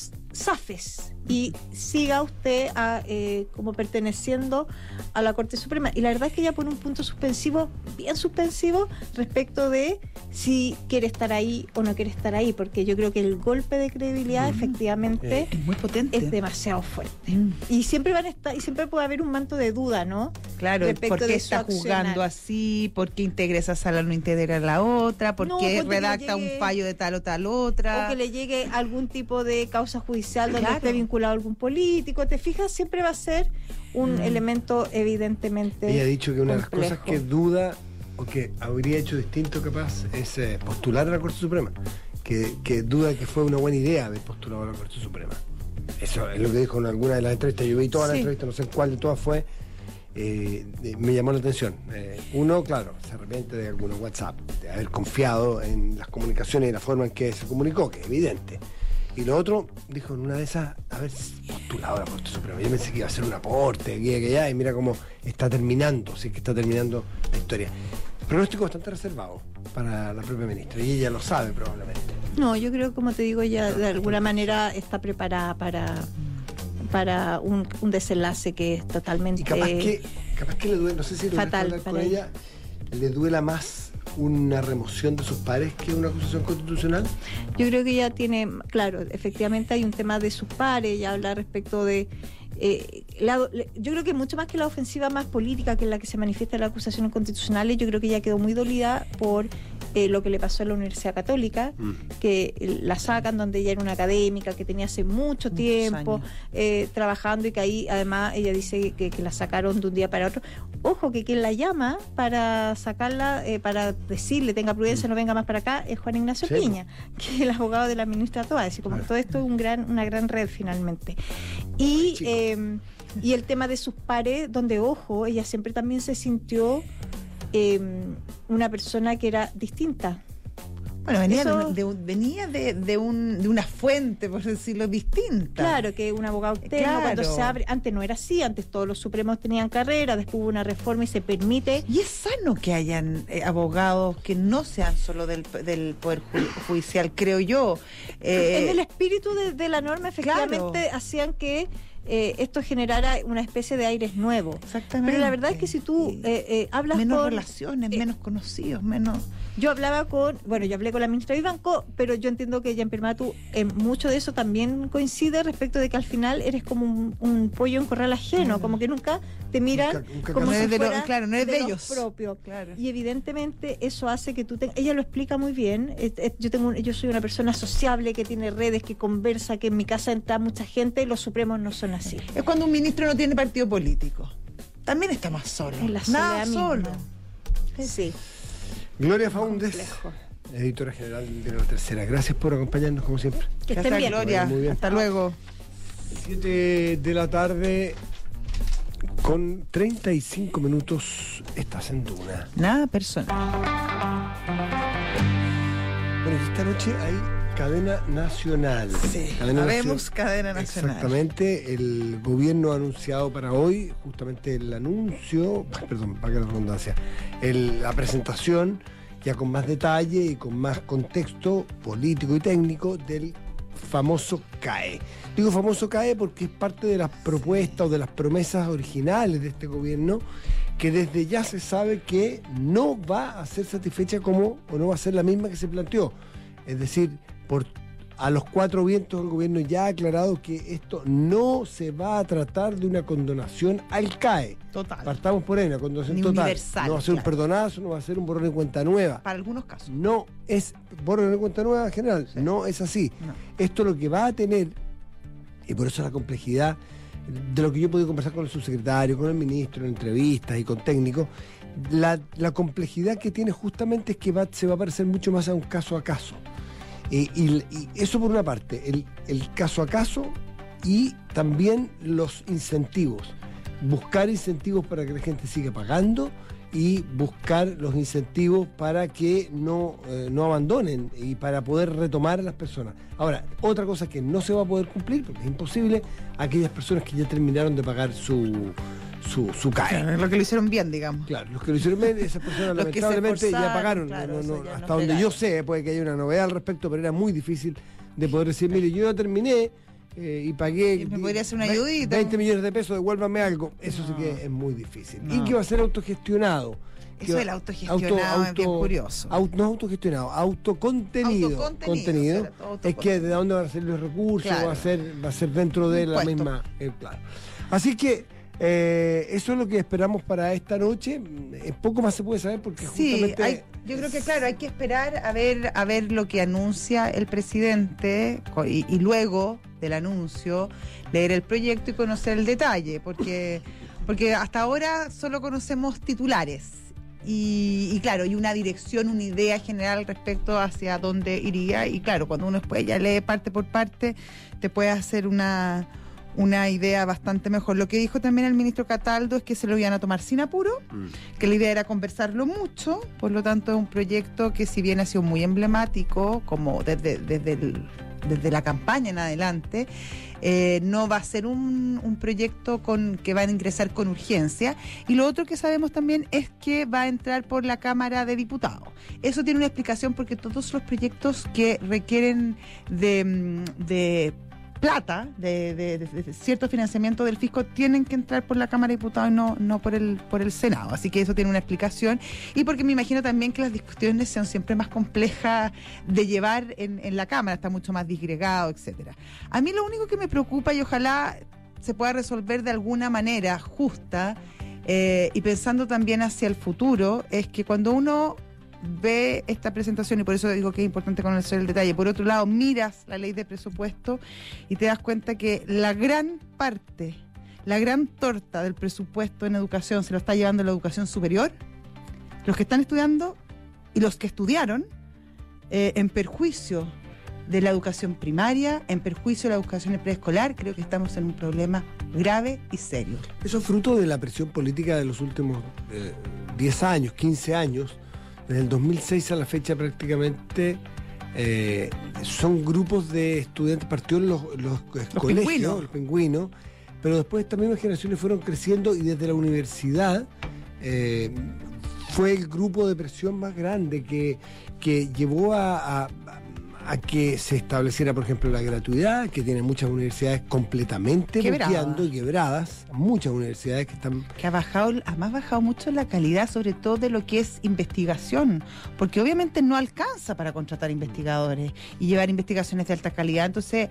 zafes y siga usted a, eh, como perteneciendo a la Corte Suprema. Y la verdad es que ella pone un punto suspensivo, bien suspensivo, respecto de si quiere estar ahí o no quiere estar ahí, porque yo creo que el golpe de credibilidad mm. efectivamente es muy potente, es demasiado fuerte. Mm. Y siempre van a estar, y siempre puede haber un manto de duda, ¿no? Claro, respecto ¿por qué de está su juzgando accionar. así? ¿Por qué integra esa sala, no integra la otra? ¿Por No, qué ponte que redacta llegue- un fallo de tal o tal otra? O que le llegue algún tipo de causa judicial donde Claro. esté vinculado a algún político. ¿Te fijas? Siempre va a ser un Mm. elemento evidentemente Ella ha dicho que una de las complejo. cosas que duda o que habría hecho distinto capaz es eh, postular a la Corte Suprema, que, que duda que fue una buena idea haber postulado a la Corte Suprema. Eso es lo que dijo en alguna de las entrevistas. Yo vi todas las Sí. entrevistas, no sé en cuál de todas fue. Eh, eh, me llamó la atención. Eh, uno, claro, se arrepiente de algunos WhatsApp, de haber confiado en las comunicaciones y la forma en que se comunicó, que es evidente. Y lo otro, dijo en una de esas, haber postulado a la Corte Suprema. Yo pensé que iba a ser un aporte, aquí, que allá, y mira cómo está terminando, sí que está terminando la historia. Pronóstico bastante reservado para la propia ministra, y ella lo sabe probablemente. No, yo creo, como te digo, ella de alguna manera está preparada para, para un, un desenlace que es totalmente Y capaz que, capaz que le duele, no sé si lo fatal hablar con para ella, le duela más una remoción de sus pares que una acusación constitucional. Yo creo que ella tiene, claro, efectivamente hay un tema de sus pares, ella habla respecto de... Eh, la, yo creo que mucho más que la ofensiva más política, que es la que se manifiesta en las acusaciones constitucionales, yo creo que ella quedó muy dolida por eh, lo que le pasó en la Universidad Católica, Mm. que la sacan donde ella era una académica, que tenía hace mucho Muchos tiempo años. eh, trabajando, y que ahí además ella dice que, que la sacaron de un día para otro. Ojo, que quien la llama para sacarla, eh, para decirle tenga prudencia, no venga más para acá, es Juan Ignacio Sí. Piña, que es el abogado de la ministra Toa. Es decir, como Claro. todo esto es un gran, una gran red finalmente. Y, Chico. eh, y el tema de sus pares, donde, ojo, ella siempre también se sintió eh, una persona que era distinta. Bueno, venía, Eso- de, un- de un- venía de, de, un, de una fuente, por decirlo, distinta. Claro, que un abogado externo, Claro. cuando se abre, antes no era así, antes todos los supremos tenían carrera, después hubo una reforma y se permite. Y es sano que hayan eh, abogados que no sean solo del, del Poder ju- Judicial, creo yo. Eh, En el espíritu de, de la norma, efectivamente, claro. hacían que eh, esto generara una especie de aires nuevos. Exactamente. Pero la verdad es que si tú Sí. eh, eh, hablas menos con... relaciones, eh, menos conocidos, menos... Yo hablaba con, bueno, yo hablé con la ministra Vivanco, pero yo entiendo que Jean-Pierre Matú, en mucho de eso también coincide respecto de que al final eres como un, un pollo en corral ajeno, Claro. como que nunca te miran Nunca- nunca como no si eres de lo- fuera claro, no eres de los ellos. propios. Claro. Y evidentemente eso hace que tú te, ella lo explica muy bien. Es- es- yo tengo un- yo soy una persona sociable que tiene redes, que conversa, que en mi casa entra mucha gente. Los supremos no son así. Es cuando un ministro no tiene partido político. También está más solo. Es la Nada soledad misma. solo. Sí. Gloria Faúndez, Complejo. editora general de La Tercera. Gracias por acompañarnos como siempre. Que estén Gracias, bien. Gloria. Muy bien. Hasta luego. siete de la tarde con treinta y cinco minutos. Estás en Duna. Nada personal. Bueno, y esta noche hay cadena nacional. Sí, Cadena habemos nacio- cadena nacional. Exactamente. El gobierno ha anunciado para hoy justamente el anuncio, perdón, para que la redundancia, el- la presentación ya con más detalle y con más contexto político y técnico del famoso C A E. Digo famoso C A E porque es parte de las propuestas o de las promesas originales de este gobierno, que desde ya se sabe que no va a ser satisfecha como, o no va a ser la misma que se planteó. Es decir, por a los cuatro vientos el gobierno ya ha aclarado que esto no se va a tratar de una condonación al C A E. Total. Partamos por ahí, una condonación Ni total. universal, No va a ser un claro. perdonazo, no va a ser un borrón de cuenta nueva. Para algunos casos. No es borrón de cuenta nueva en general, Sí. no es así. No. Esto lo que va a tener, y por eso la complejidad de lo que yo he podido conversar con el subsecretario, con el ministro, en entrevistas y con técnicos, la, la complejidad que tiene justamente es que va, se va a parecer mucho más a un caso a caso. Eh, y, y eso por una parte, el, el caso a caso y también los incentivos. Buscar incentivos para que la gente siga pagando y buscar los incentivos para que no, eh, no abandonen y para poder retomar a las personas. Ahora, otra cosa que no se va a poder cumplir, porque es imposible, aquellas personas que ya terminaron de pagar su, su, su C A E. Claro, lo que lo hicieron bien, digamos. Claro, los que lo hicieron bien, esas personas Los que se lamentablemente ya esforzaron, pagaron. claro, No, no, eso ya hasta no donde fregaron. yo sé, puede que haya una novedad al respecto, pero era muy difícil de poder decir, mire, yo ya terminé eh, y pagué Y me podría hacer una ve- ayudita. veinte millones de pesos, devuélvame algo. Eso sí No. que es muy difícil. No. Y que va a ser autogestionado. Que Eso va- del autogestionado es bien curioso. au- no autogestionado, autocontenido. Autocontenido, Contenido. o sea, todo Es que de dónde van a ser los recursos, Claro. va a ser, va a ser dentro de la Impuesto. misma. eh, claro. Así que eh, eso es lo que esperamos para esta noche. Eh, poco más se puede saber porque Sí, justamente. hay- yo creo que claro, hay que esperar a ver, a ver lo que anuncia el presidente co- y, y luego del anuncio leer el proyecto y conocer el detalle, porque, porque hasta ahora solo conocemos titulares. Y, y claro, y una dirección, una idea general respecto hacia dónde iría. Y claro, cuando uno después ya lee parte por parte, te puede hacer una, una idea bastante mejor. Lo que dijo también el ministro Cataldo es que se lo iban a tomar sin apuro, que la idea era conversarlo mucho, por lo tanto es un proyecto que si bien ha sido muy emblemático, como desde, desde, el- desde la campaña en adelante, eh, no va a ser un, un proyecto con que va a ingresar con urgencia. Y lo otro que sabemos también es que va a entrar por la Cámara de Diputados. Eso tiene una explicación porque todos los proyectos que requieren de, mm, de plata, de, de- de- de cierto financiamiento del fisco, tienen que entrar por la Cámara de Diputados y no, no por el, por el Senado. Así que eso tiene una explicación. Y porque me imagino también que las discusiones son siempre más complejas de llevar en, en la Cámara, está mucho más disgregado, etcétera. A mí lo único que me preocupa, y ojalá se pueda resolver de alguna manera justa, eh, y pensando también hacia el futuro, es que cuando uno ve esta presentación, y por eso digo que es importante conocer el detalle, por otro lado miras la ley de presupuesto y te das cuenta que la gran parte, la gran torta del presupuesto en educación se lo está llevando la educación superior, los que están estudiando y los que estudiaron, eh, en perjuicio de la educación primaria, en perjuicio de la educación preescolar. Creo que estamos en un problema grave y serio. Eso es fruto de la presión política de los últimos eh, diez años, quince años. Desde el dos mil seis a la fecha prácticamente eh, son grupos de estudiantes, partieron los, los, colegios, pingüinos. los pingüinos, pero después estas mismas generaciones fueron creciendo y desde la universidad eh, fue el grupo de presión más grande que, que llevó a, a, a que se estableciera, por ejemplo, la gratuidad, que tiene muchas universidades completamente Quebradas. bloqueando y quebradas, muchas universidades que están. Que ha bajado, además bajado mucho la calidad, sobre todo de lo que es investigación, porque obviamente no alcanza para contratar investigadores y llevar investigaciones de alta calidad. Entonces,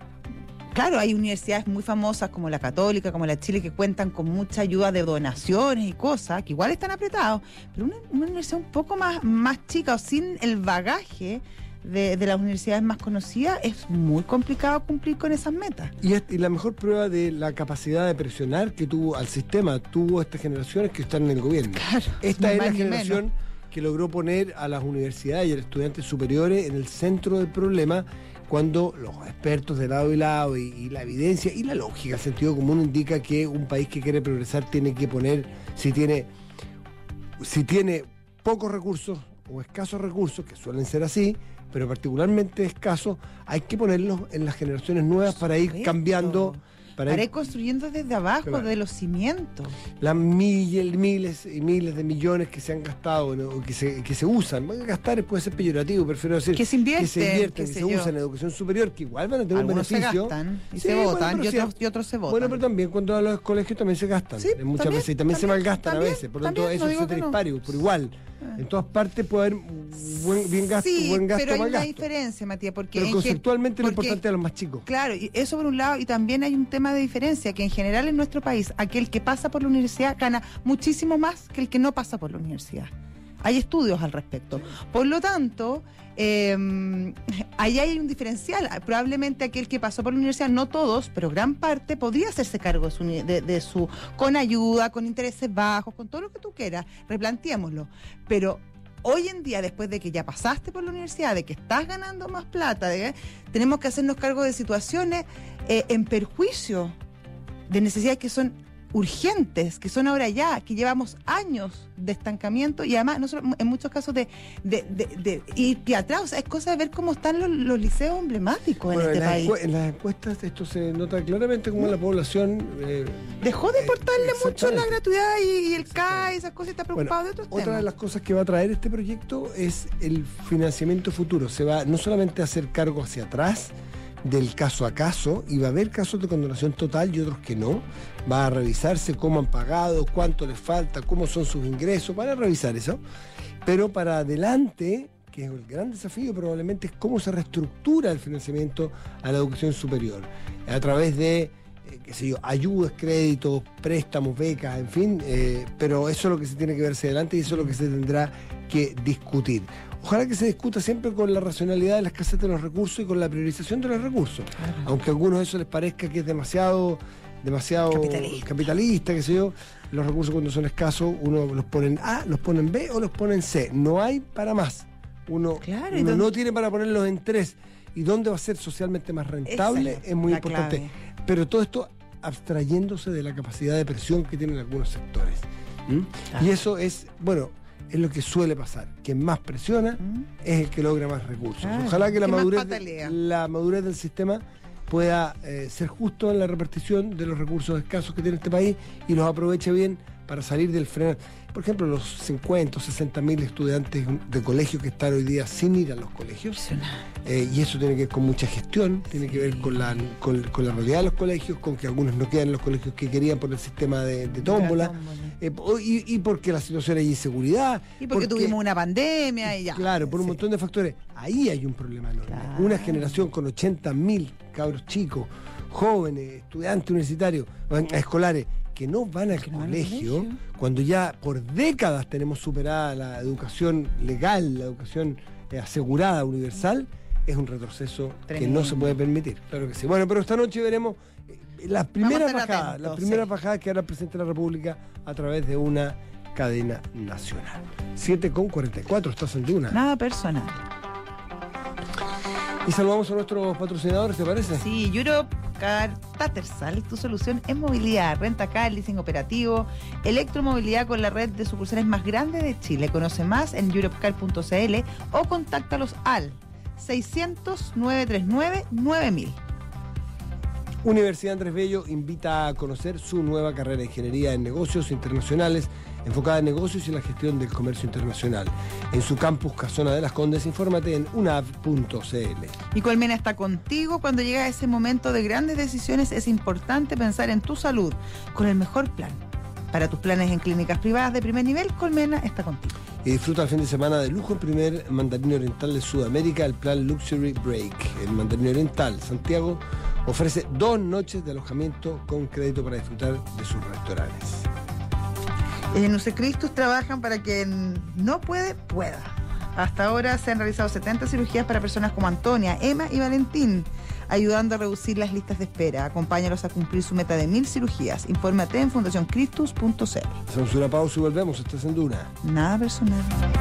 claro, hay universidades muy famosas como la Católica, como la Chile, que cuentan con mucha ayuda de donaciones y cosas, que igual están apretados, pero una, una universidad un poco más, más chica o sin el bagaje de, de las universidades más conocidas, es muy complicado cumplir con esas metas. Y, es- y la mejor prueba de la capacidad de presionar que tuvo al sistema, tuvo estas generaciones que están en el gobierno. Claro, Esta ni es la más ni generación menos. que logró poner a las universidades y a los estudiantes superiores en el centro del problema, cuando los expertos de lado y lado y, y la evidencia y la lógica, el sentido común indica que un país que quiere progresar tiene que poner, si tiene, si tiene pocos recursos o escasos recursos, que suelen ser así, pero particularmente escasos, hay que ponerlos en las generaciones nuevas para ir Correcto. cambiando para, para ir ir construyendo desde abajo, claro, de los cimientos. las miles, miles y miles de millones que se han gastado, ¿no? que, se, que se usan. Gastar puede ser peyorativo, prefiero decir que se invierten, que se, invierten, que que se se usan en educación superior, que igual van a tener Algunos un beneficio. se gastan y Sí, se bueno, votan, pero y, sí, otros, y otros se votan. Bueno, pero también cuando a los colegios también se gastan, Sí, muchas también, veces, y también, se también, malgastan también, a veces, por lo tanto también, eso no es digo que no. dispario, por igual. En todas partes puede haber buen, bien gasto, sí, buen gasto, pero hay mal una gasto. diferencia, Matías, porque Pero en gen- conceptualmente lo porque- importante es a los más chicos. Claro, y eso por un lado, y también hay un tema de diferencia, que en general en nuestro país, aquel que pasa por la universidad gana muchísimo más que el que no pasa por la universidad. Hay estudios al respecto. Por lo tanto, eh, ahí hay un diferencial. Probablemente aquel que pasó por la universidad, no todos, pero gran parte, podría hacerse cargo de su, de, de su con ayuda, con intereses bajos, con todo lo que tú quieras. Replanteémoslo. Pero hoy en día, después de que ya pasaste por la universidad, de que estás ganando más plata, de que tenemos que hacernos cargo de situaciones eh, en perjuicio de necesidades que son urgentes, que son ahora ya, que llevamos años de estancamiento y además nosotros en muchos casos de, de, de, de ir pie atrás. O sea, es cosa de ver cómo están los, los liceos emblemáticos Bueno, en este las país. encue- en las encuestas esto se nota claramente como la población eh, Dejó de eh, importarle mucho la exactamente. gratuidad y, y el C A Exactamente. y esas cosas, y está Bueno, preocupado de otros otra temas. de las cosas que va a traer este proyecto es el financiamiento futuro. Se va no solamente a hacer cargo hacia atrás del caso a caso, y va a haber casos de condonación total y otros que no. Va a revisarse cómo han pagado, cuánto les falta, cómo son sus ingresos, van a revisar eso. Pero para adelante, que es el gran desafío probablemente, es cómo se reestructura el financiamiento a la educación superior, a través de eh, qué sé yo, ayudas, créditos, préstamos, becas, en fin, eh, pero eso es lo que se tiene que ver hacia adelante y eso es lo que se tendrá que discutir. Ojalá que se discuta siempre con la racionalidad de la escasez de los recursos y con la priorización de los recursos. Claro. Aunque a algunos eso les parezca que es demasiado, demasiado Capitalista. capitalista, qué sé yo, los recursos cuando son escasos uno los pone en A, los pone en B o los pone en C. No hay para más. Uno, Claro, ¿y uno dónde- no tiene para ponerlos en tres. ¿Y dónde va a ser socialmente más rentable? Esa es Es muy la importante. clave. Pero todo esto abstrayéndose de la capacidad de presión que tienen algunos sectores. ¿Mm? Claro. Y eso es, bueno, es lo que suele pasar. Quien más presiona ¿Mm? es el que logra más recursos. Claro. Ojalá que la ¿Qué más madurez, patalea? la madurez del sistema pueda eh, ser justo en la repartición de los recursos escasos que tiene este país y los aproveche bien para salir del freno. Por ejemplo, los cincuenta o sesenta mil estudiantes de colegio que están hoy día sin ir a los colegios. Impresionante. Eh, y eso tiene que ver con mucha gestión, tiene que ver con la, con, con la realidad de los colegios, con que algunos no quedan en los colegios que querían por el sistema de, de tómbola, La tómbola. eh, po- y, y porque la situación hay inseguridad. Y porque, tuvimos una pandemia y ya. Claro, por un Sí. montón de factores. Ahí hay un problema enorme. Claro. Una generación con ochenta mil cabros chicos, jóvenes, estudiantes universitarios, o en- escolares, que no van al Que no van al colegio, colegio. cuando ya por décadas tenemos superada la educación legal, la educación eh, asegurada, universal, es un retroceso que Tremendo. no se puede permitir. Claro que sí. Bueno, pero esta noche veremos eh, las primeras estar bajadas, atentos, las primeras sí. bajadas que hará el presidente de la República a través de una cadena nacional. siete con cuarenta y cuatro, estás en Duna. Nada personal. Y saludamos a nuestros patrocinadores, ¿te parece? Sí, Europe Car Tattersall, tu solución en movilidad, renta car, leasing operativo, electromovilidad con la red de sucursales más grande de Chile. Conoce más en europecar punto c l o contáctalos al seiscientos, nueve tres nueve, nueve mil. Universidad Andrés Bello invita a conocer su nueva carrera de Ingeniería en Negocios Internacionales, enfocada en negocios y la gestión del comercio internacional. En su campus Casona de las Condes, infórmate en unav punto c l. Y Colmena está contigo cuando llega ese momento de grandes decisiones. Es importante pensar en tu salud con el mejor plan. Para tus planes en clínicas privadas de primer nivel, Colmena está contigo. Y disfruta el fin de semana de lujo en primer mandarín oriental de Sudamérica, el plan Luxury Break. El mandarín oriental Santiago ofrece dos noches de alojamiento con crédito para disfrutar de sus restaurantes. En Usecristus trabajan para que no puede, pueda. Hasta ahora se han realizado setenta cirugías para personas como Antonia, Emma y Valentín, ayudando a reducir las listas de espera. Acompáñalos a cumplir su meta de mil cirugías. Infórmate en fundación cristus punto c l. Hacemos una pausa y volvemos. Estás en Duna. Nada personal.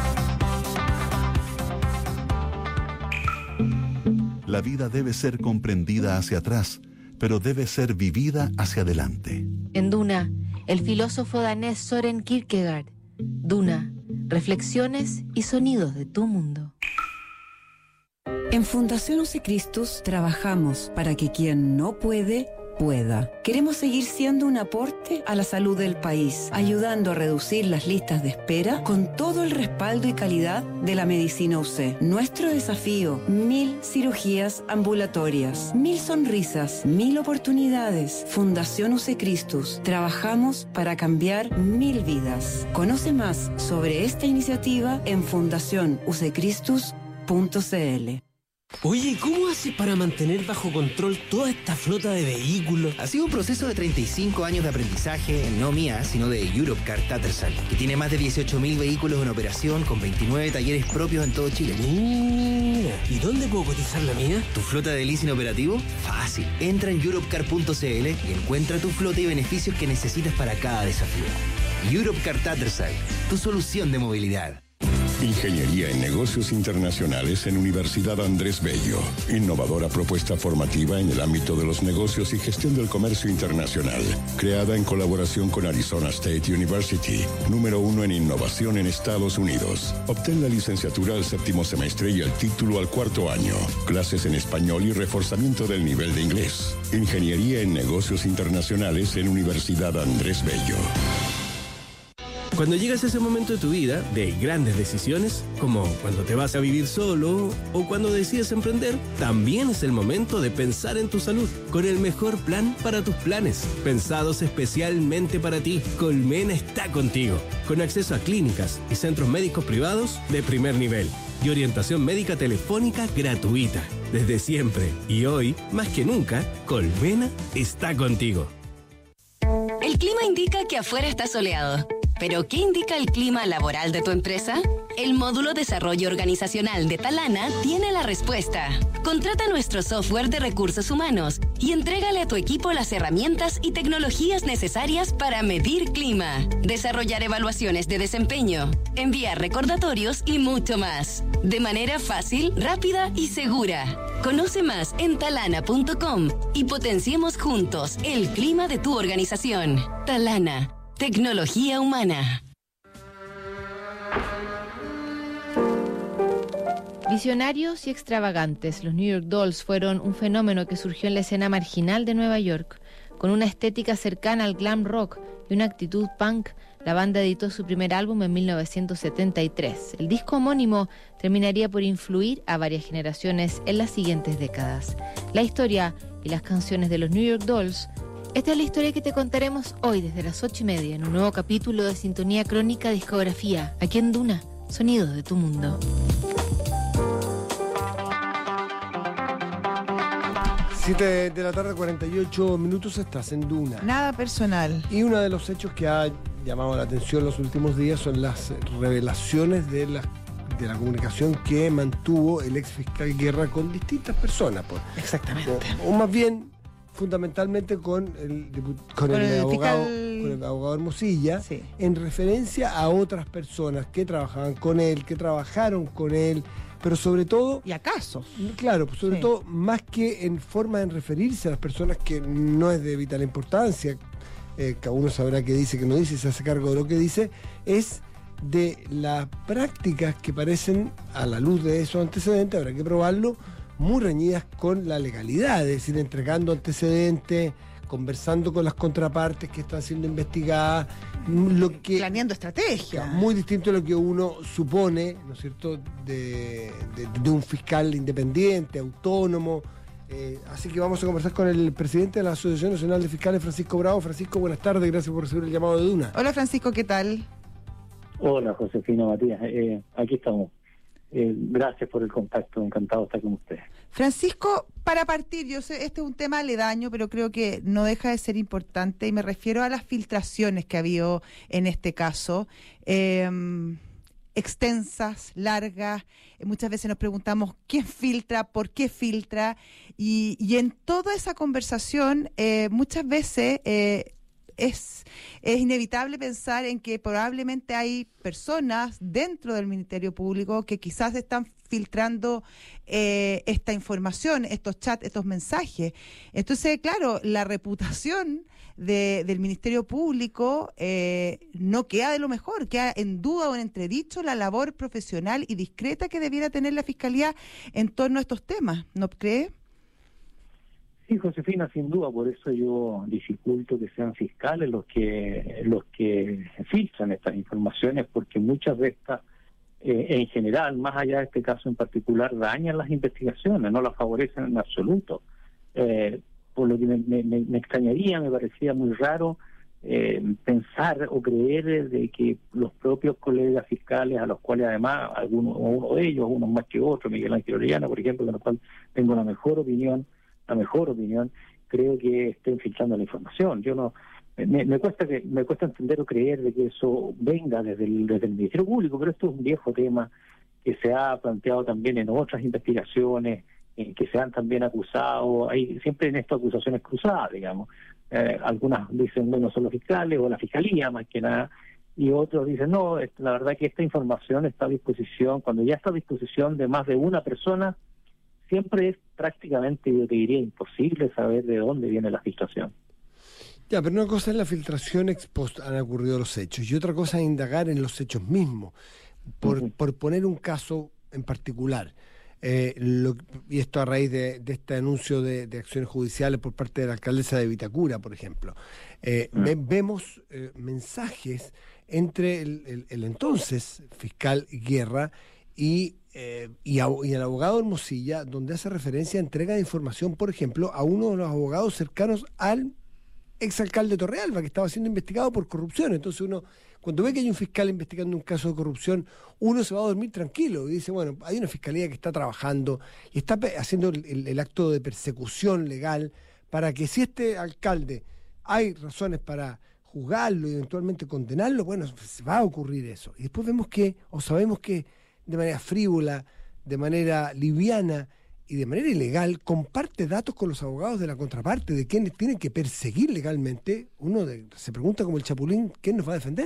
La vida debe ser comprendida hacia atrás, pero debe ser vivida hacia adelante. En Duna, el filósofo danés Søren Kierkegaard. Duna, reflexiones y sonidos de tu mundo. En Fundación Usecristus trabajamos para que quien no puede, pueda. Queremos seguir siendo un aporte a la salud del país, ayudando a reducir las listas de espera con todo el respaldo y calidad de la medicina U C. Nuestro desafío, mil cirugías ambulatorias, mil sonrisas, mil oportunidades. Fundación U C Christus. Trabajamos para cambiar mil vidas. Conoce más sobre esta iniciativa en fundación u c christus punto c l. Oye, ¿cómo haces para mantener bajo control toda esta flota de vehículos? Ha sido un proceso de treinta y cinco años de aprendizaje, no mía, sino de Europcar Tattersall, que tiene más de dieciocho mil vehículos en operación con veintinueve talleres propios en todo Chile. Mira, ¿y dónde puedo cotizar la mía? ¿Tu flota de leasing operativo? Fácil. Entra en europcar punto c l y encuentra tu flota y beneficios que necesitas para cada desafío. Europcar Tattersall, tu solución de movilidad. Ingeniería en Negocios Internacionales en Universidad Andrés Bello. Innovadora propuesta formativa en el ámbito de los negocios y gestión del comercio internacional. Creada en colaboración con Arizona State University, número uno en innovación en Estados Unidos. Obtén la licenciatura al séptimo semestre y el título al cuarto año. Clases en español y reforzamiento del nivel de inglés. Ingeniería en Negocios Internacionales en Universidad Andrés Bello. Cuando llegas a ese momento de tu vida, de grandes decisiones, como cuando te vas a vivir solo o cuando decides emprender, también es el momento de pensar en tu salud, con el mejor plan para tus planes, pensados especialmente para ti. Colmena está contigo, con acceso a clínicas y centros médicos privados de primer nivel y orientación médica telefónica gratuita, desde siempre. Y hoy, más que nunca, Colmena está contigo. El clima indica que afuera está soleado. ¿Pero qué indica el clima laboral de tu empresa? El módulo Desarrollo Organizacional de Talana tiene la respuesta. Contrata nuestro software de recursos humanos y entrégale a tu equipo las herramientas y tecnologías necesarias para medir clima, desarrollar evaluaciones de desempeño, enviar recordatorios y mucho más. De manera fácil, rápida y segura. Conoce más en talana punto com y potenciemos juntos el clima de tu organización. Talana. Tecnología humana. Visionarios y extravagantes, los New York Dolls fueron un fenómeno que surgió en la escena marginal de Nueva York. Con una estética cercana al glam rock y una actitud punk, la banda editó su primer álbum en mil novecientos setenta y tres. El disco homónimo terminaría por influir a varias generaciones en las siguientes décadas. La historia y las canciones de los New York Dolls. Esta es la historia que te contaremos hoy desde las ocho y media en un nuevo capítulo de Sintonía Crónica Discografía, aquí en Duna, Sonidos de tu Mundo. siete de la tarde, cuarenta y ocho minutos, estás en Duna. Nada personal. Y uno de los hechos que ha llamado la atención los últimos días son las revelaciones de la, de la comunicación que mantuvo el ex fiscal Guerra con distintas personas. Pues. Exactamente. O, o más bien... fundamentalmente con el, con el, el abogado fiscal... con el abogado Hermosilla, sí, en referencia a otras personas que trabajaban con él, que trabajaron con él, pero sobre todo... Y a casos. Claro, sobre sí. todo, más que en forma de referirse a las personas, que no es de vital importancia, eh, cada uno sabrá qué dice, qué no dice, se hace cargo de lo que dice, es de las prácticas que parecen, a la luz de esos antecedentes, habrá que probarlo, muy reñidas con la legalidad, es decir, entregando antecedentes, conversando con las contrapartes que están siendo investigadas, lo que planeando estrategia. Muy distinto a lo que uno supone, ¿no es cierto?, de, de, de un fiscal independiente, autónomo. Eh, así que vamos a conversar con el presidente de la Asociación Nacional de Fiscales, Francisco Bravo. Francisco, buenas tardes, gracias por recibir el llamado de Duna. Hola Francisco, ¿qué tal? Hola Josefina, Matías, eh, aquí estamos. Eh, gracias por el contacto, encantado de estar con ustedes. Francisco, para partir, yo sé, este es un tema aledaño, pero creo que no deja de ser importante, y me refiero a las filtraciones que ha habido en este caso, eh, extensas, largas, muchas veces nos preguntamos quién filtra, por qué filtra, y, y en toda esa conversación, eh, muchas veces... Eh, Es, es inevitable pensar en que probablemente hay personas dentro del Ministerio Público que quizás están filtrando eh, esta información, estos chats, estos mensajes. Entonces, claro, la reputación de, del Ministerio Público eh, no queda de lo mejor, queda en duda o en entredicho la labor profesional y discreta que debiera tener la Fiscalía en torno a estos temas, ¿no cree? Sí, Josefina, sin duda, por eso yo dificulto que sean fiscales los que los que filtran estas informaciones, porque muchas de estas, eh, en general, más allá de este caso en particular, dañan las investigaciones, no las favorecen en absoluto. Eh, por lo que me, me, me extrañaría, me parecía muy raro eh, pensar o creer de que los propios colegas fiscales, a los cuales además, algunos, uno de ellos, unos más que otros, Miguel Ángel Orellana, por ejemplo, con el cual tengo la mejor opinión, la mejor opinión, creo que estén filtrando la información. Yo no, me, me cuesta que me cuesta entender o creer de que eso venga desde el, desde el Ministerio Público, pero esto es un viejo tema que se ha planteado también en otras investigaciones, en que se han también acusado, hay siempre en estas acusaciones cruzadas, digamos. Eh, algunas dicen, bueno, son los fiscales o la fiscalía más que nada, y otros dicen, no, es, la verdad que esta información está a disposición, cuando ya está a disposición de más de una persona, siempre es prácticamente, yo te diría, imposible saber de dónde viene la filtración. Ya, pero una cosa es la filtración ex post, han ocurrido los hechos, y otra cosa es indagar en los hechos mismos. Por, uh-huh. por poner un caso en particular, eh, lo, y esto a raíz de, de este anuncio de, de acciones judiciales por parte de la alcaldesa de Vitacura, por ejemplo, eh, uh-huh. ve, vemos eh, mensajes entre el, el, el entonces fiscal Guerra y Eh, y, a, y el abogado Hermosilla, donde hace referencia a entrega de información, por ejemplo, a uno de los abogados cercanos al exalcalde Torrealba, que estaba siendo investigado por corrupción. Entonces uno, cuando ve que hay un fiscal investigando un caso de corrupción, uno se va a dormir tranquilo y dice, bueno, hay una fiscalía que está trabajando y está haciendo el, el, el acto de persecución legal para que si este alcalde hay razones para juzgarlo y eventualmente condenarlo, bueno, se va a ocurrir eso. Y después vemos que, o sabemos que de manera frívola, de manera liviana y de manera ilegal, comparte datos con los abogados de la contraparte, de quienes tienen que perseguir legalmente. Uno de, se pregunta como el Chapulín, ¿quién nos va a defender?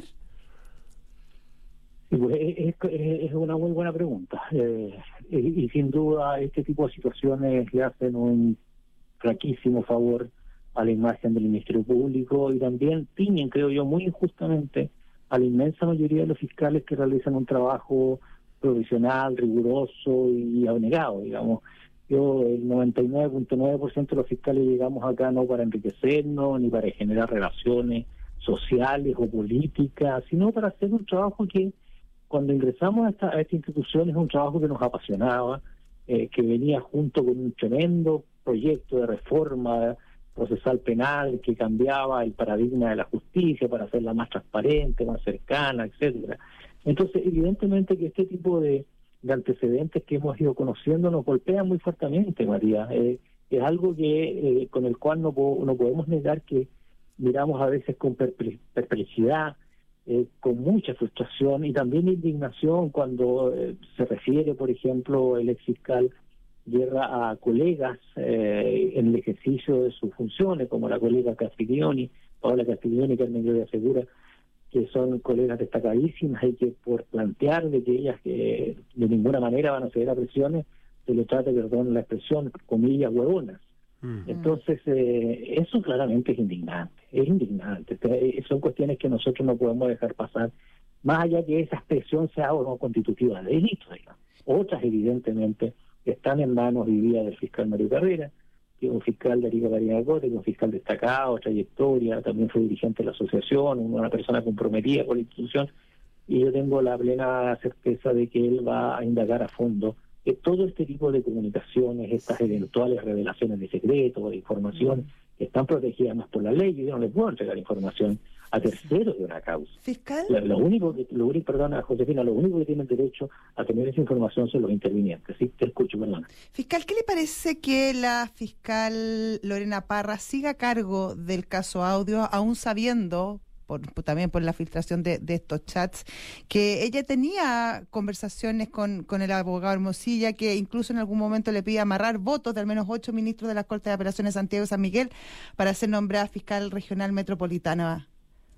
Sí, pues, es, es una muy buena pregunta. Eh, y, y sin duda este tipo de situaciones le hacen un flaquísimo favor a la imagen del Ministerio Público y también tiñen, creo yo, muy injustamente a la inmensa mayoría de los fiscales que realizan un trabajo profesional, riguroso y abnegado, digamos. Yo, el noventa y nueve punto nueve por ciento de los fiscales llegamos acá no para enriquecernos, ni para generar relaciones sociales o políticas, sino para hacer un trabajo que, cuando ingresamos a esta, a esta institución, es un trabajo que nos apasionaba, eh, que venía junto con un tremendo proyecto de reforma procesal penal que cambiaba el paradigma de la justicia para hacerla más transparente, más cercana, etcétera. Entonces, evidentemente que este tipo de, de antecedentes que hemos ido conociendo nos golpean muy fuertemente, María. Eh, es algo que eh, con el cual no, no podemos negar que miramos a veces con perplejidad, eh, con mucha frustración y también indignación cuando eh, se refiere, por ejemplo, el ex fiscal Guerra a colegas eh, en el ejercicio de sus funciones, como la colega Castiglioni, Paola Castiglioni, Carmen Gloria Segura, que son colegas destacadísimas y que por plantear de que ellas que de ninguna manera van a ceder a presiones, se les trata, perdón la expresión, comillas, huevonas. Mm. Entonces, eh, eso claramente es indignante, es indignante. Son cuestiones que nosotros no podemos dejar pasar, más allá que esa expresión sea o no constitutiva de delito, digamos. Otras, evidentemente, están en manos y vía del fiscal Mario Carrera, que es un fiscal de Arica Parinacota, que es un fiscal destacado, trayectoria, también fue dirigente de la asociación, una persona comprometida con la institución, y yo tengo la plena certeza de que él va a indagar a fondo que todo este tipo de comunicaciones, estas eventuales revelaciones de secretos o de información, que están protegidas más por la ley, yo no le puedo entregar información a terceros de una causa. ¿Fiscal? Lo, lo único que, lo único, perdona, Josefina, lo único que tienen derecho a tener esa información son los intervinientes. Sí, te escucho, perdona. Fiscal, ¿qué le parece que la fiscal Lorena Parra siga a cargo del caso Audio, aún sabiendo, por, por, también por la filtración de, de estos chats, que ella tenía conversaciones con, con el abogado Hermosilla, que incluso en algún momento le pide amarrar votos de al menos ocho ministros de la Corte de Apelaciones de Santiago y San Miguel para ser nombrada fiscal regional metropolitana?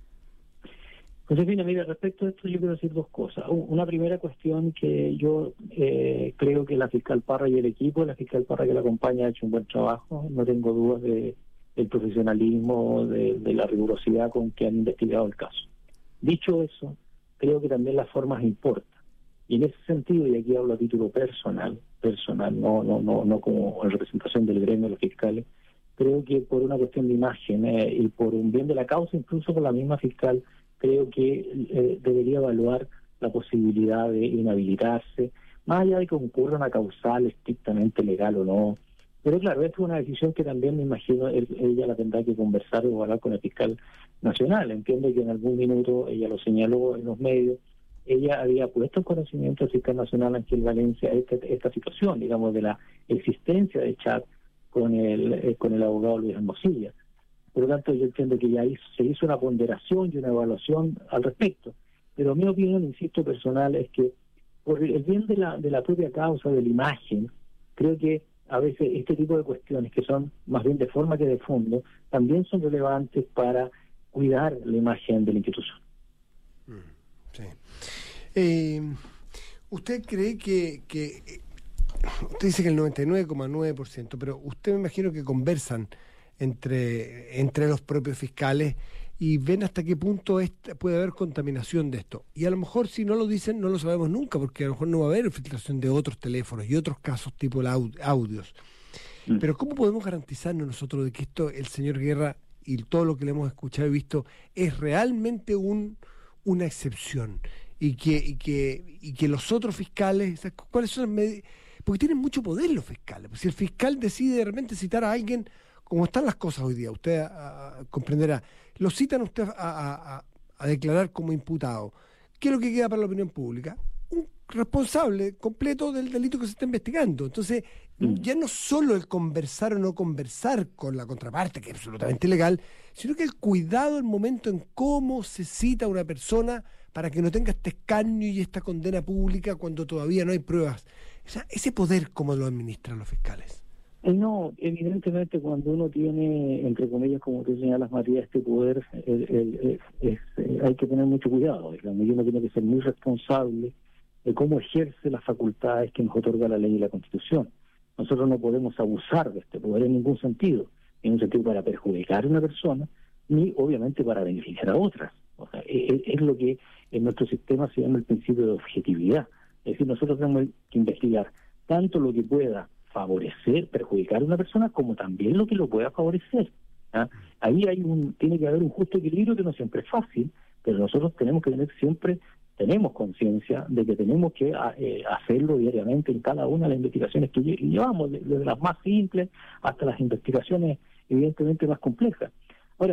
Josefina, mira, respecto a esto yo quiero decir dos cosas. Una primera cuestión que yo eh, creo que la fiscal Parra y el equipo, la fiscal Parra que la acompaña ha hecho un buen trabajo, no tengo dudas de del profesionalismo, de, de la rigurosidad con que han investigado el caso. Dicho eso, creo que también las formas importan. Y en ese sentido, y aquí hablo a título personal, personal, no, no, no, no como en representación del gremio de los fiscales, creo que por una cuestión de imagen eh, y por un bien de la causa, incluso por la misma fiscal, creo que eh, debería evaluar la posibilidad de inhabilitarse, más allá de que ocurra una causal estrictamente legal o no. Pero claro, esta es una decisión que también me imagino él, ella la tendrá que conversar o hablar con el fiscal nacional. Entiendo que en algún minuto, ella lo señaló en los medios, ella había puesto en conocimiento del fiscal nacional Ángel Valencia esta, esta situación, digamos, de la existencia de chat con el eh, con el abogado Luis Hermosilla. Por lo tanto, yo entiendo que ya hizo, se hizo una ponderación y una evaluación al respecto. Pero mi opinión, insisto, personal, es que por el bien de la, de la propia causa, de la imagen, creo que a veces este tipo de cuestiones, que son más bien de forma que de fondo, también son relevantes para cuidar la imagen de la institución. Sí. Eh, ¿Usted cree que, que... Usted dice que el noventa y nueve coma nueve por ciento, pero usted me imagino que conversan entre, entre los propios fiscales y ven hasta qué punto este, puede haber contaminación de esto. Y a lo mejor si no lo dicen no lo sabemos nunca, porque a lo mejor no va a haber filtración de otros teléfonos y otros casos tipo audios. Mm. Pero ¿cómo podemos garantizarnos nosotros de que esto, el señor Guerra y todo lo que le hemos escuchado y visto, es realmente un, una excepción? Y que, y que, y que los otros fiscales, ¿cuáles son las medidas? Porque tienen mucho poder los fiscales. Si el fiscal decide de repente citar a alguien, como están las cosas hoy día, usted a, a, comprenderá, lo citan usted a, a, a declarar como imputado. ¿Qué es lo que queda para la opinión pública? Un responsable completo del delito que se está investigando. Entonces, mm. ya no solo el conversar o no conversar con la contraparte, que es absolutamente legal, sino que el cuidado, el momento en cómo se cita a una persona para que no tenga este escarnio y esta condena pública cuando todavía no hay pruebas. O sea, ese poder, ¿cómo lo administran los fiscales? No, evidentemente cuando uno tiene, entre comillas, como tú señalas, María, este poder, el, el, el, es, hay que tener mucho cuidado, digamos, y uno tiene que ser muy responsable de cómo ejerce las facultades que nos otorga la ley y la Constitución. Nosotros no podemos abusar de este poder en ningún sentido, en un sentido para perjudicar a una persona, ni obviamente para beneficiar a otras. O sea, es, es lo que en nuestro sistema se llama el principio de objetividad. Es decir, nosotros tenemos que investigar tanto lo que pueda favorecer, perjudicar a una persona, como también lo que lo pueda favorecer. ¿Ah? Ahí hay un, tiene que haber un justo equilibrio que no siempre es fácil, pero nosotros tenemos que tener siempre, tenemos conciencia de que tenemos que eh, hacerlo diariamente en cada una de las investigaciones que llevamos, desde las más simples hasta las investigaciones evidentemente más complejas. Ahora,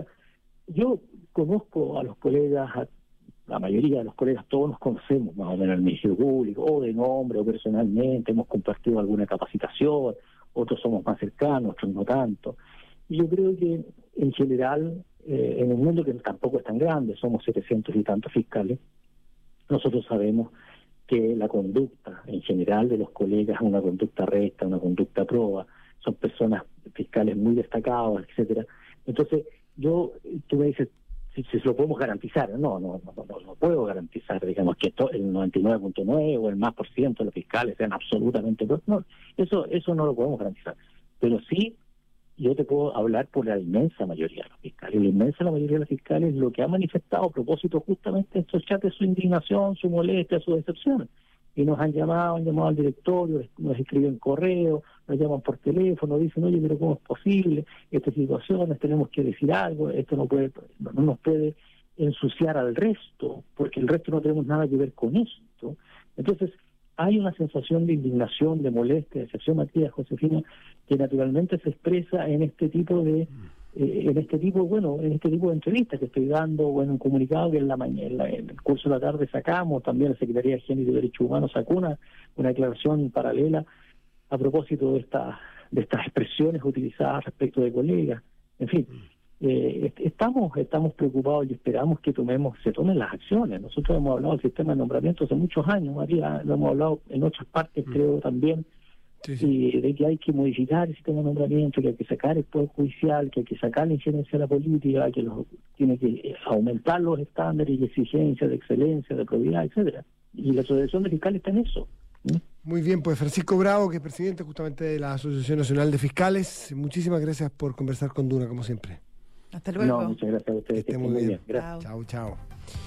yo conozco a los colegas, a la mayoría de los colegas, todos nos conocemos más o menos en el Ministerio Público, o de nombre o personalmente, hemos compartido alguna capacitación, otros somos más cercanos, otros no tanto. Y yo creo que en general, eh, en un mundo que tampoco es tan grande, somos setecientos y tantos fiscales, nosotros sabemos que la conducta en general de los colegas es una conducta recta, una conducta proba, son personas fiscales muy destacados, etcétera. Entonces, yo, tú me dices, si, si lo podemos garantizar, no, no, no, no, no puedo garantizar, digamos, que to, el noventa y nueve punto nueve o el más por ciento de los fiscales sean absolutamente, no, eso, eso no lo podemos garantizar, pero sí, yo te puedo hablar por la inmensa mayoría de los fiscales. La inmensa mayoría de los fiscales lo que ha manifestado a propósito justamente de estos chats es su indignación, su molestia, su decepción. Y nos han llamado, han llamado al directorio, nos escriben correo, nos llaman por teléfono, dicen, oye, pero ¿cómo es posible? Estas situaciones, tenemos que decir algo, esto no puede, no nos puede ensuciar al resto, porque el resto no tenemos nada que ver con esto. Entonces, hay una sensación de indignación, de molestia, de decepción, Matías, Josefina, que naturalmente se expresa en este tipo de, eh, en este tipo, bueno, en este tipo de entrevistas que estoy dando, o en un comunicado que en la mañana, en el curso de la tarde sacamos, también la Secretaría de Género y Derechos Humanos sacó una, una declaración paralela a propósito de esta, de estas expresiones utilizadas respecto de colegas. En fin, eh, estamos, estamos preocupados y esperamos que tomemos, se tomen las acciones. Nosotros hemos hablado del sistema de nombramiento hace muchos años, María, lo hemos hablado en otras partes, creo, también. Sí, sí. Y de que hay que modificar el sistema de nombramiento, que hay que sacar el poder judicial, que hay que sacar la injerencia de la política, que los, tiene que aumentar los estándares y exigencias de excelencia, de probidad, etcétera. Y la Asociación de Fiscales está en eso. ¿Sí? Muy bien, pues Francisco Bravo, que es presidente justamente de la Asociación Nacional de Fiscales, muchísimas gracias por conversar con Duna, como siempre. Hasta luego. No, muchas gracias a ustedes. Que esté muy bien. bien. Gracias. Chao, chao.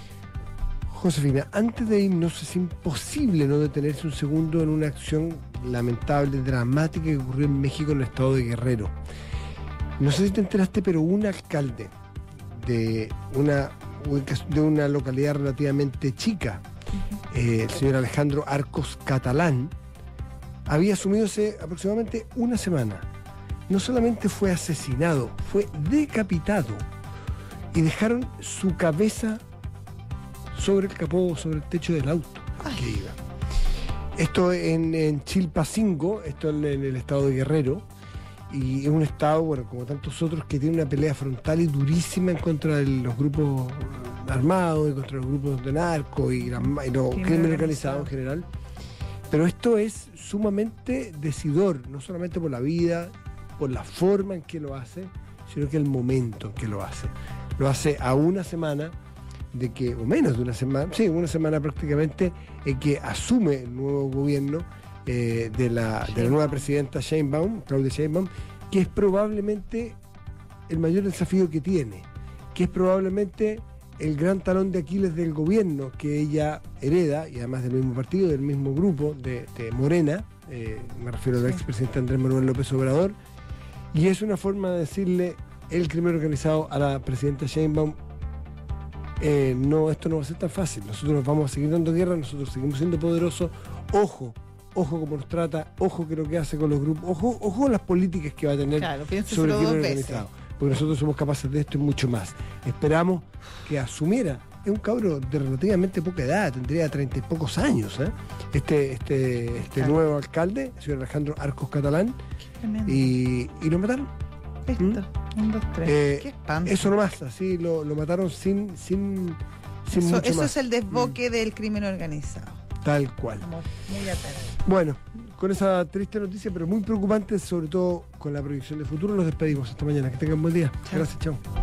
Josefina, antes de irnos, es imposible no detenerse un segundo en una acción lamentable, dramática que ocurrió en México, en el estado de Guerrero. No sé si te enteraste, pero un alcalde de una, de una localidad relativamente chica, uh-huh. eh, el señor Alejandro Arcos Catalán, había asumido hace aproximadamente una semana. No solamente fue asesinado, fue decapitado y dejaron su cabeza sobre el capó, sobre el techo del auto que iba. Esto en, en Chilpancingo, esto en, en el estado de Guerrero, y es un estado, bueno, como tantos otros, que tiene una pelea frontal y durísima en contra de los grupos armados, en contra de los grupos de narcos y, y los crímenes organizados en general. Pero esto es sumamente decidor, no solamente por la vida, por la forma en que lo hace, sino que el momento en que lo hace. Lo hace a una semana de que, o menos de una semana, sí, una semana prácticamente, en que asume el nuevo gobierno eh, de, la, de la nueva presidenta Sheinbaum, Claudia Sheinbaum, que es probablemente el mayor desafío que tiene, que es probablemente el gran talón de Aquiles del gobierno que ella hereda, y además del mismo partido, del mismo grupo de, de Morena, eh, me refiero al sí. expresidente Andrés Manuel López Obrador, y es una forma de decirle el crimen organizado a la presidenta Sheinbaum, eh, no, esto no va a ser tan fácil, nosotros nos vamos a seguir dando guerra, nosotros seguimos siendo poderosos, ojo, ojo cómo nos trata, ojo que lo que hace con los grupos, ojo, ojo las políticas que va a tener claro, sobre el crimen organizado, porque nosotros somos capaces de esto y mucho más. Esperamos que asumiera, es un cabro de relativamente poca edad, tendría treinta y pocos años, ¿eh? este, este, este claro. nuevo alcalde, el señor Alejandro Arcos Catalán, y, y lo mataron. Listo, ¿Mm? un, dos, tres. Eh, Qué espanto. Eso nomás, así lo, lo mataron sin, sin, sin eso, mucho eso más. es el desboque mm. del crimen organizado. Tal cual. Muy bueno, con esa triste noticia, pero muy preocupante, sobre todo con la proyección de futuro, nos despedimos. Hasta mañana. Que tengan buen día. Chao. Gracias, chao.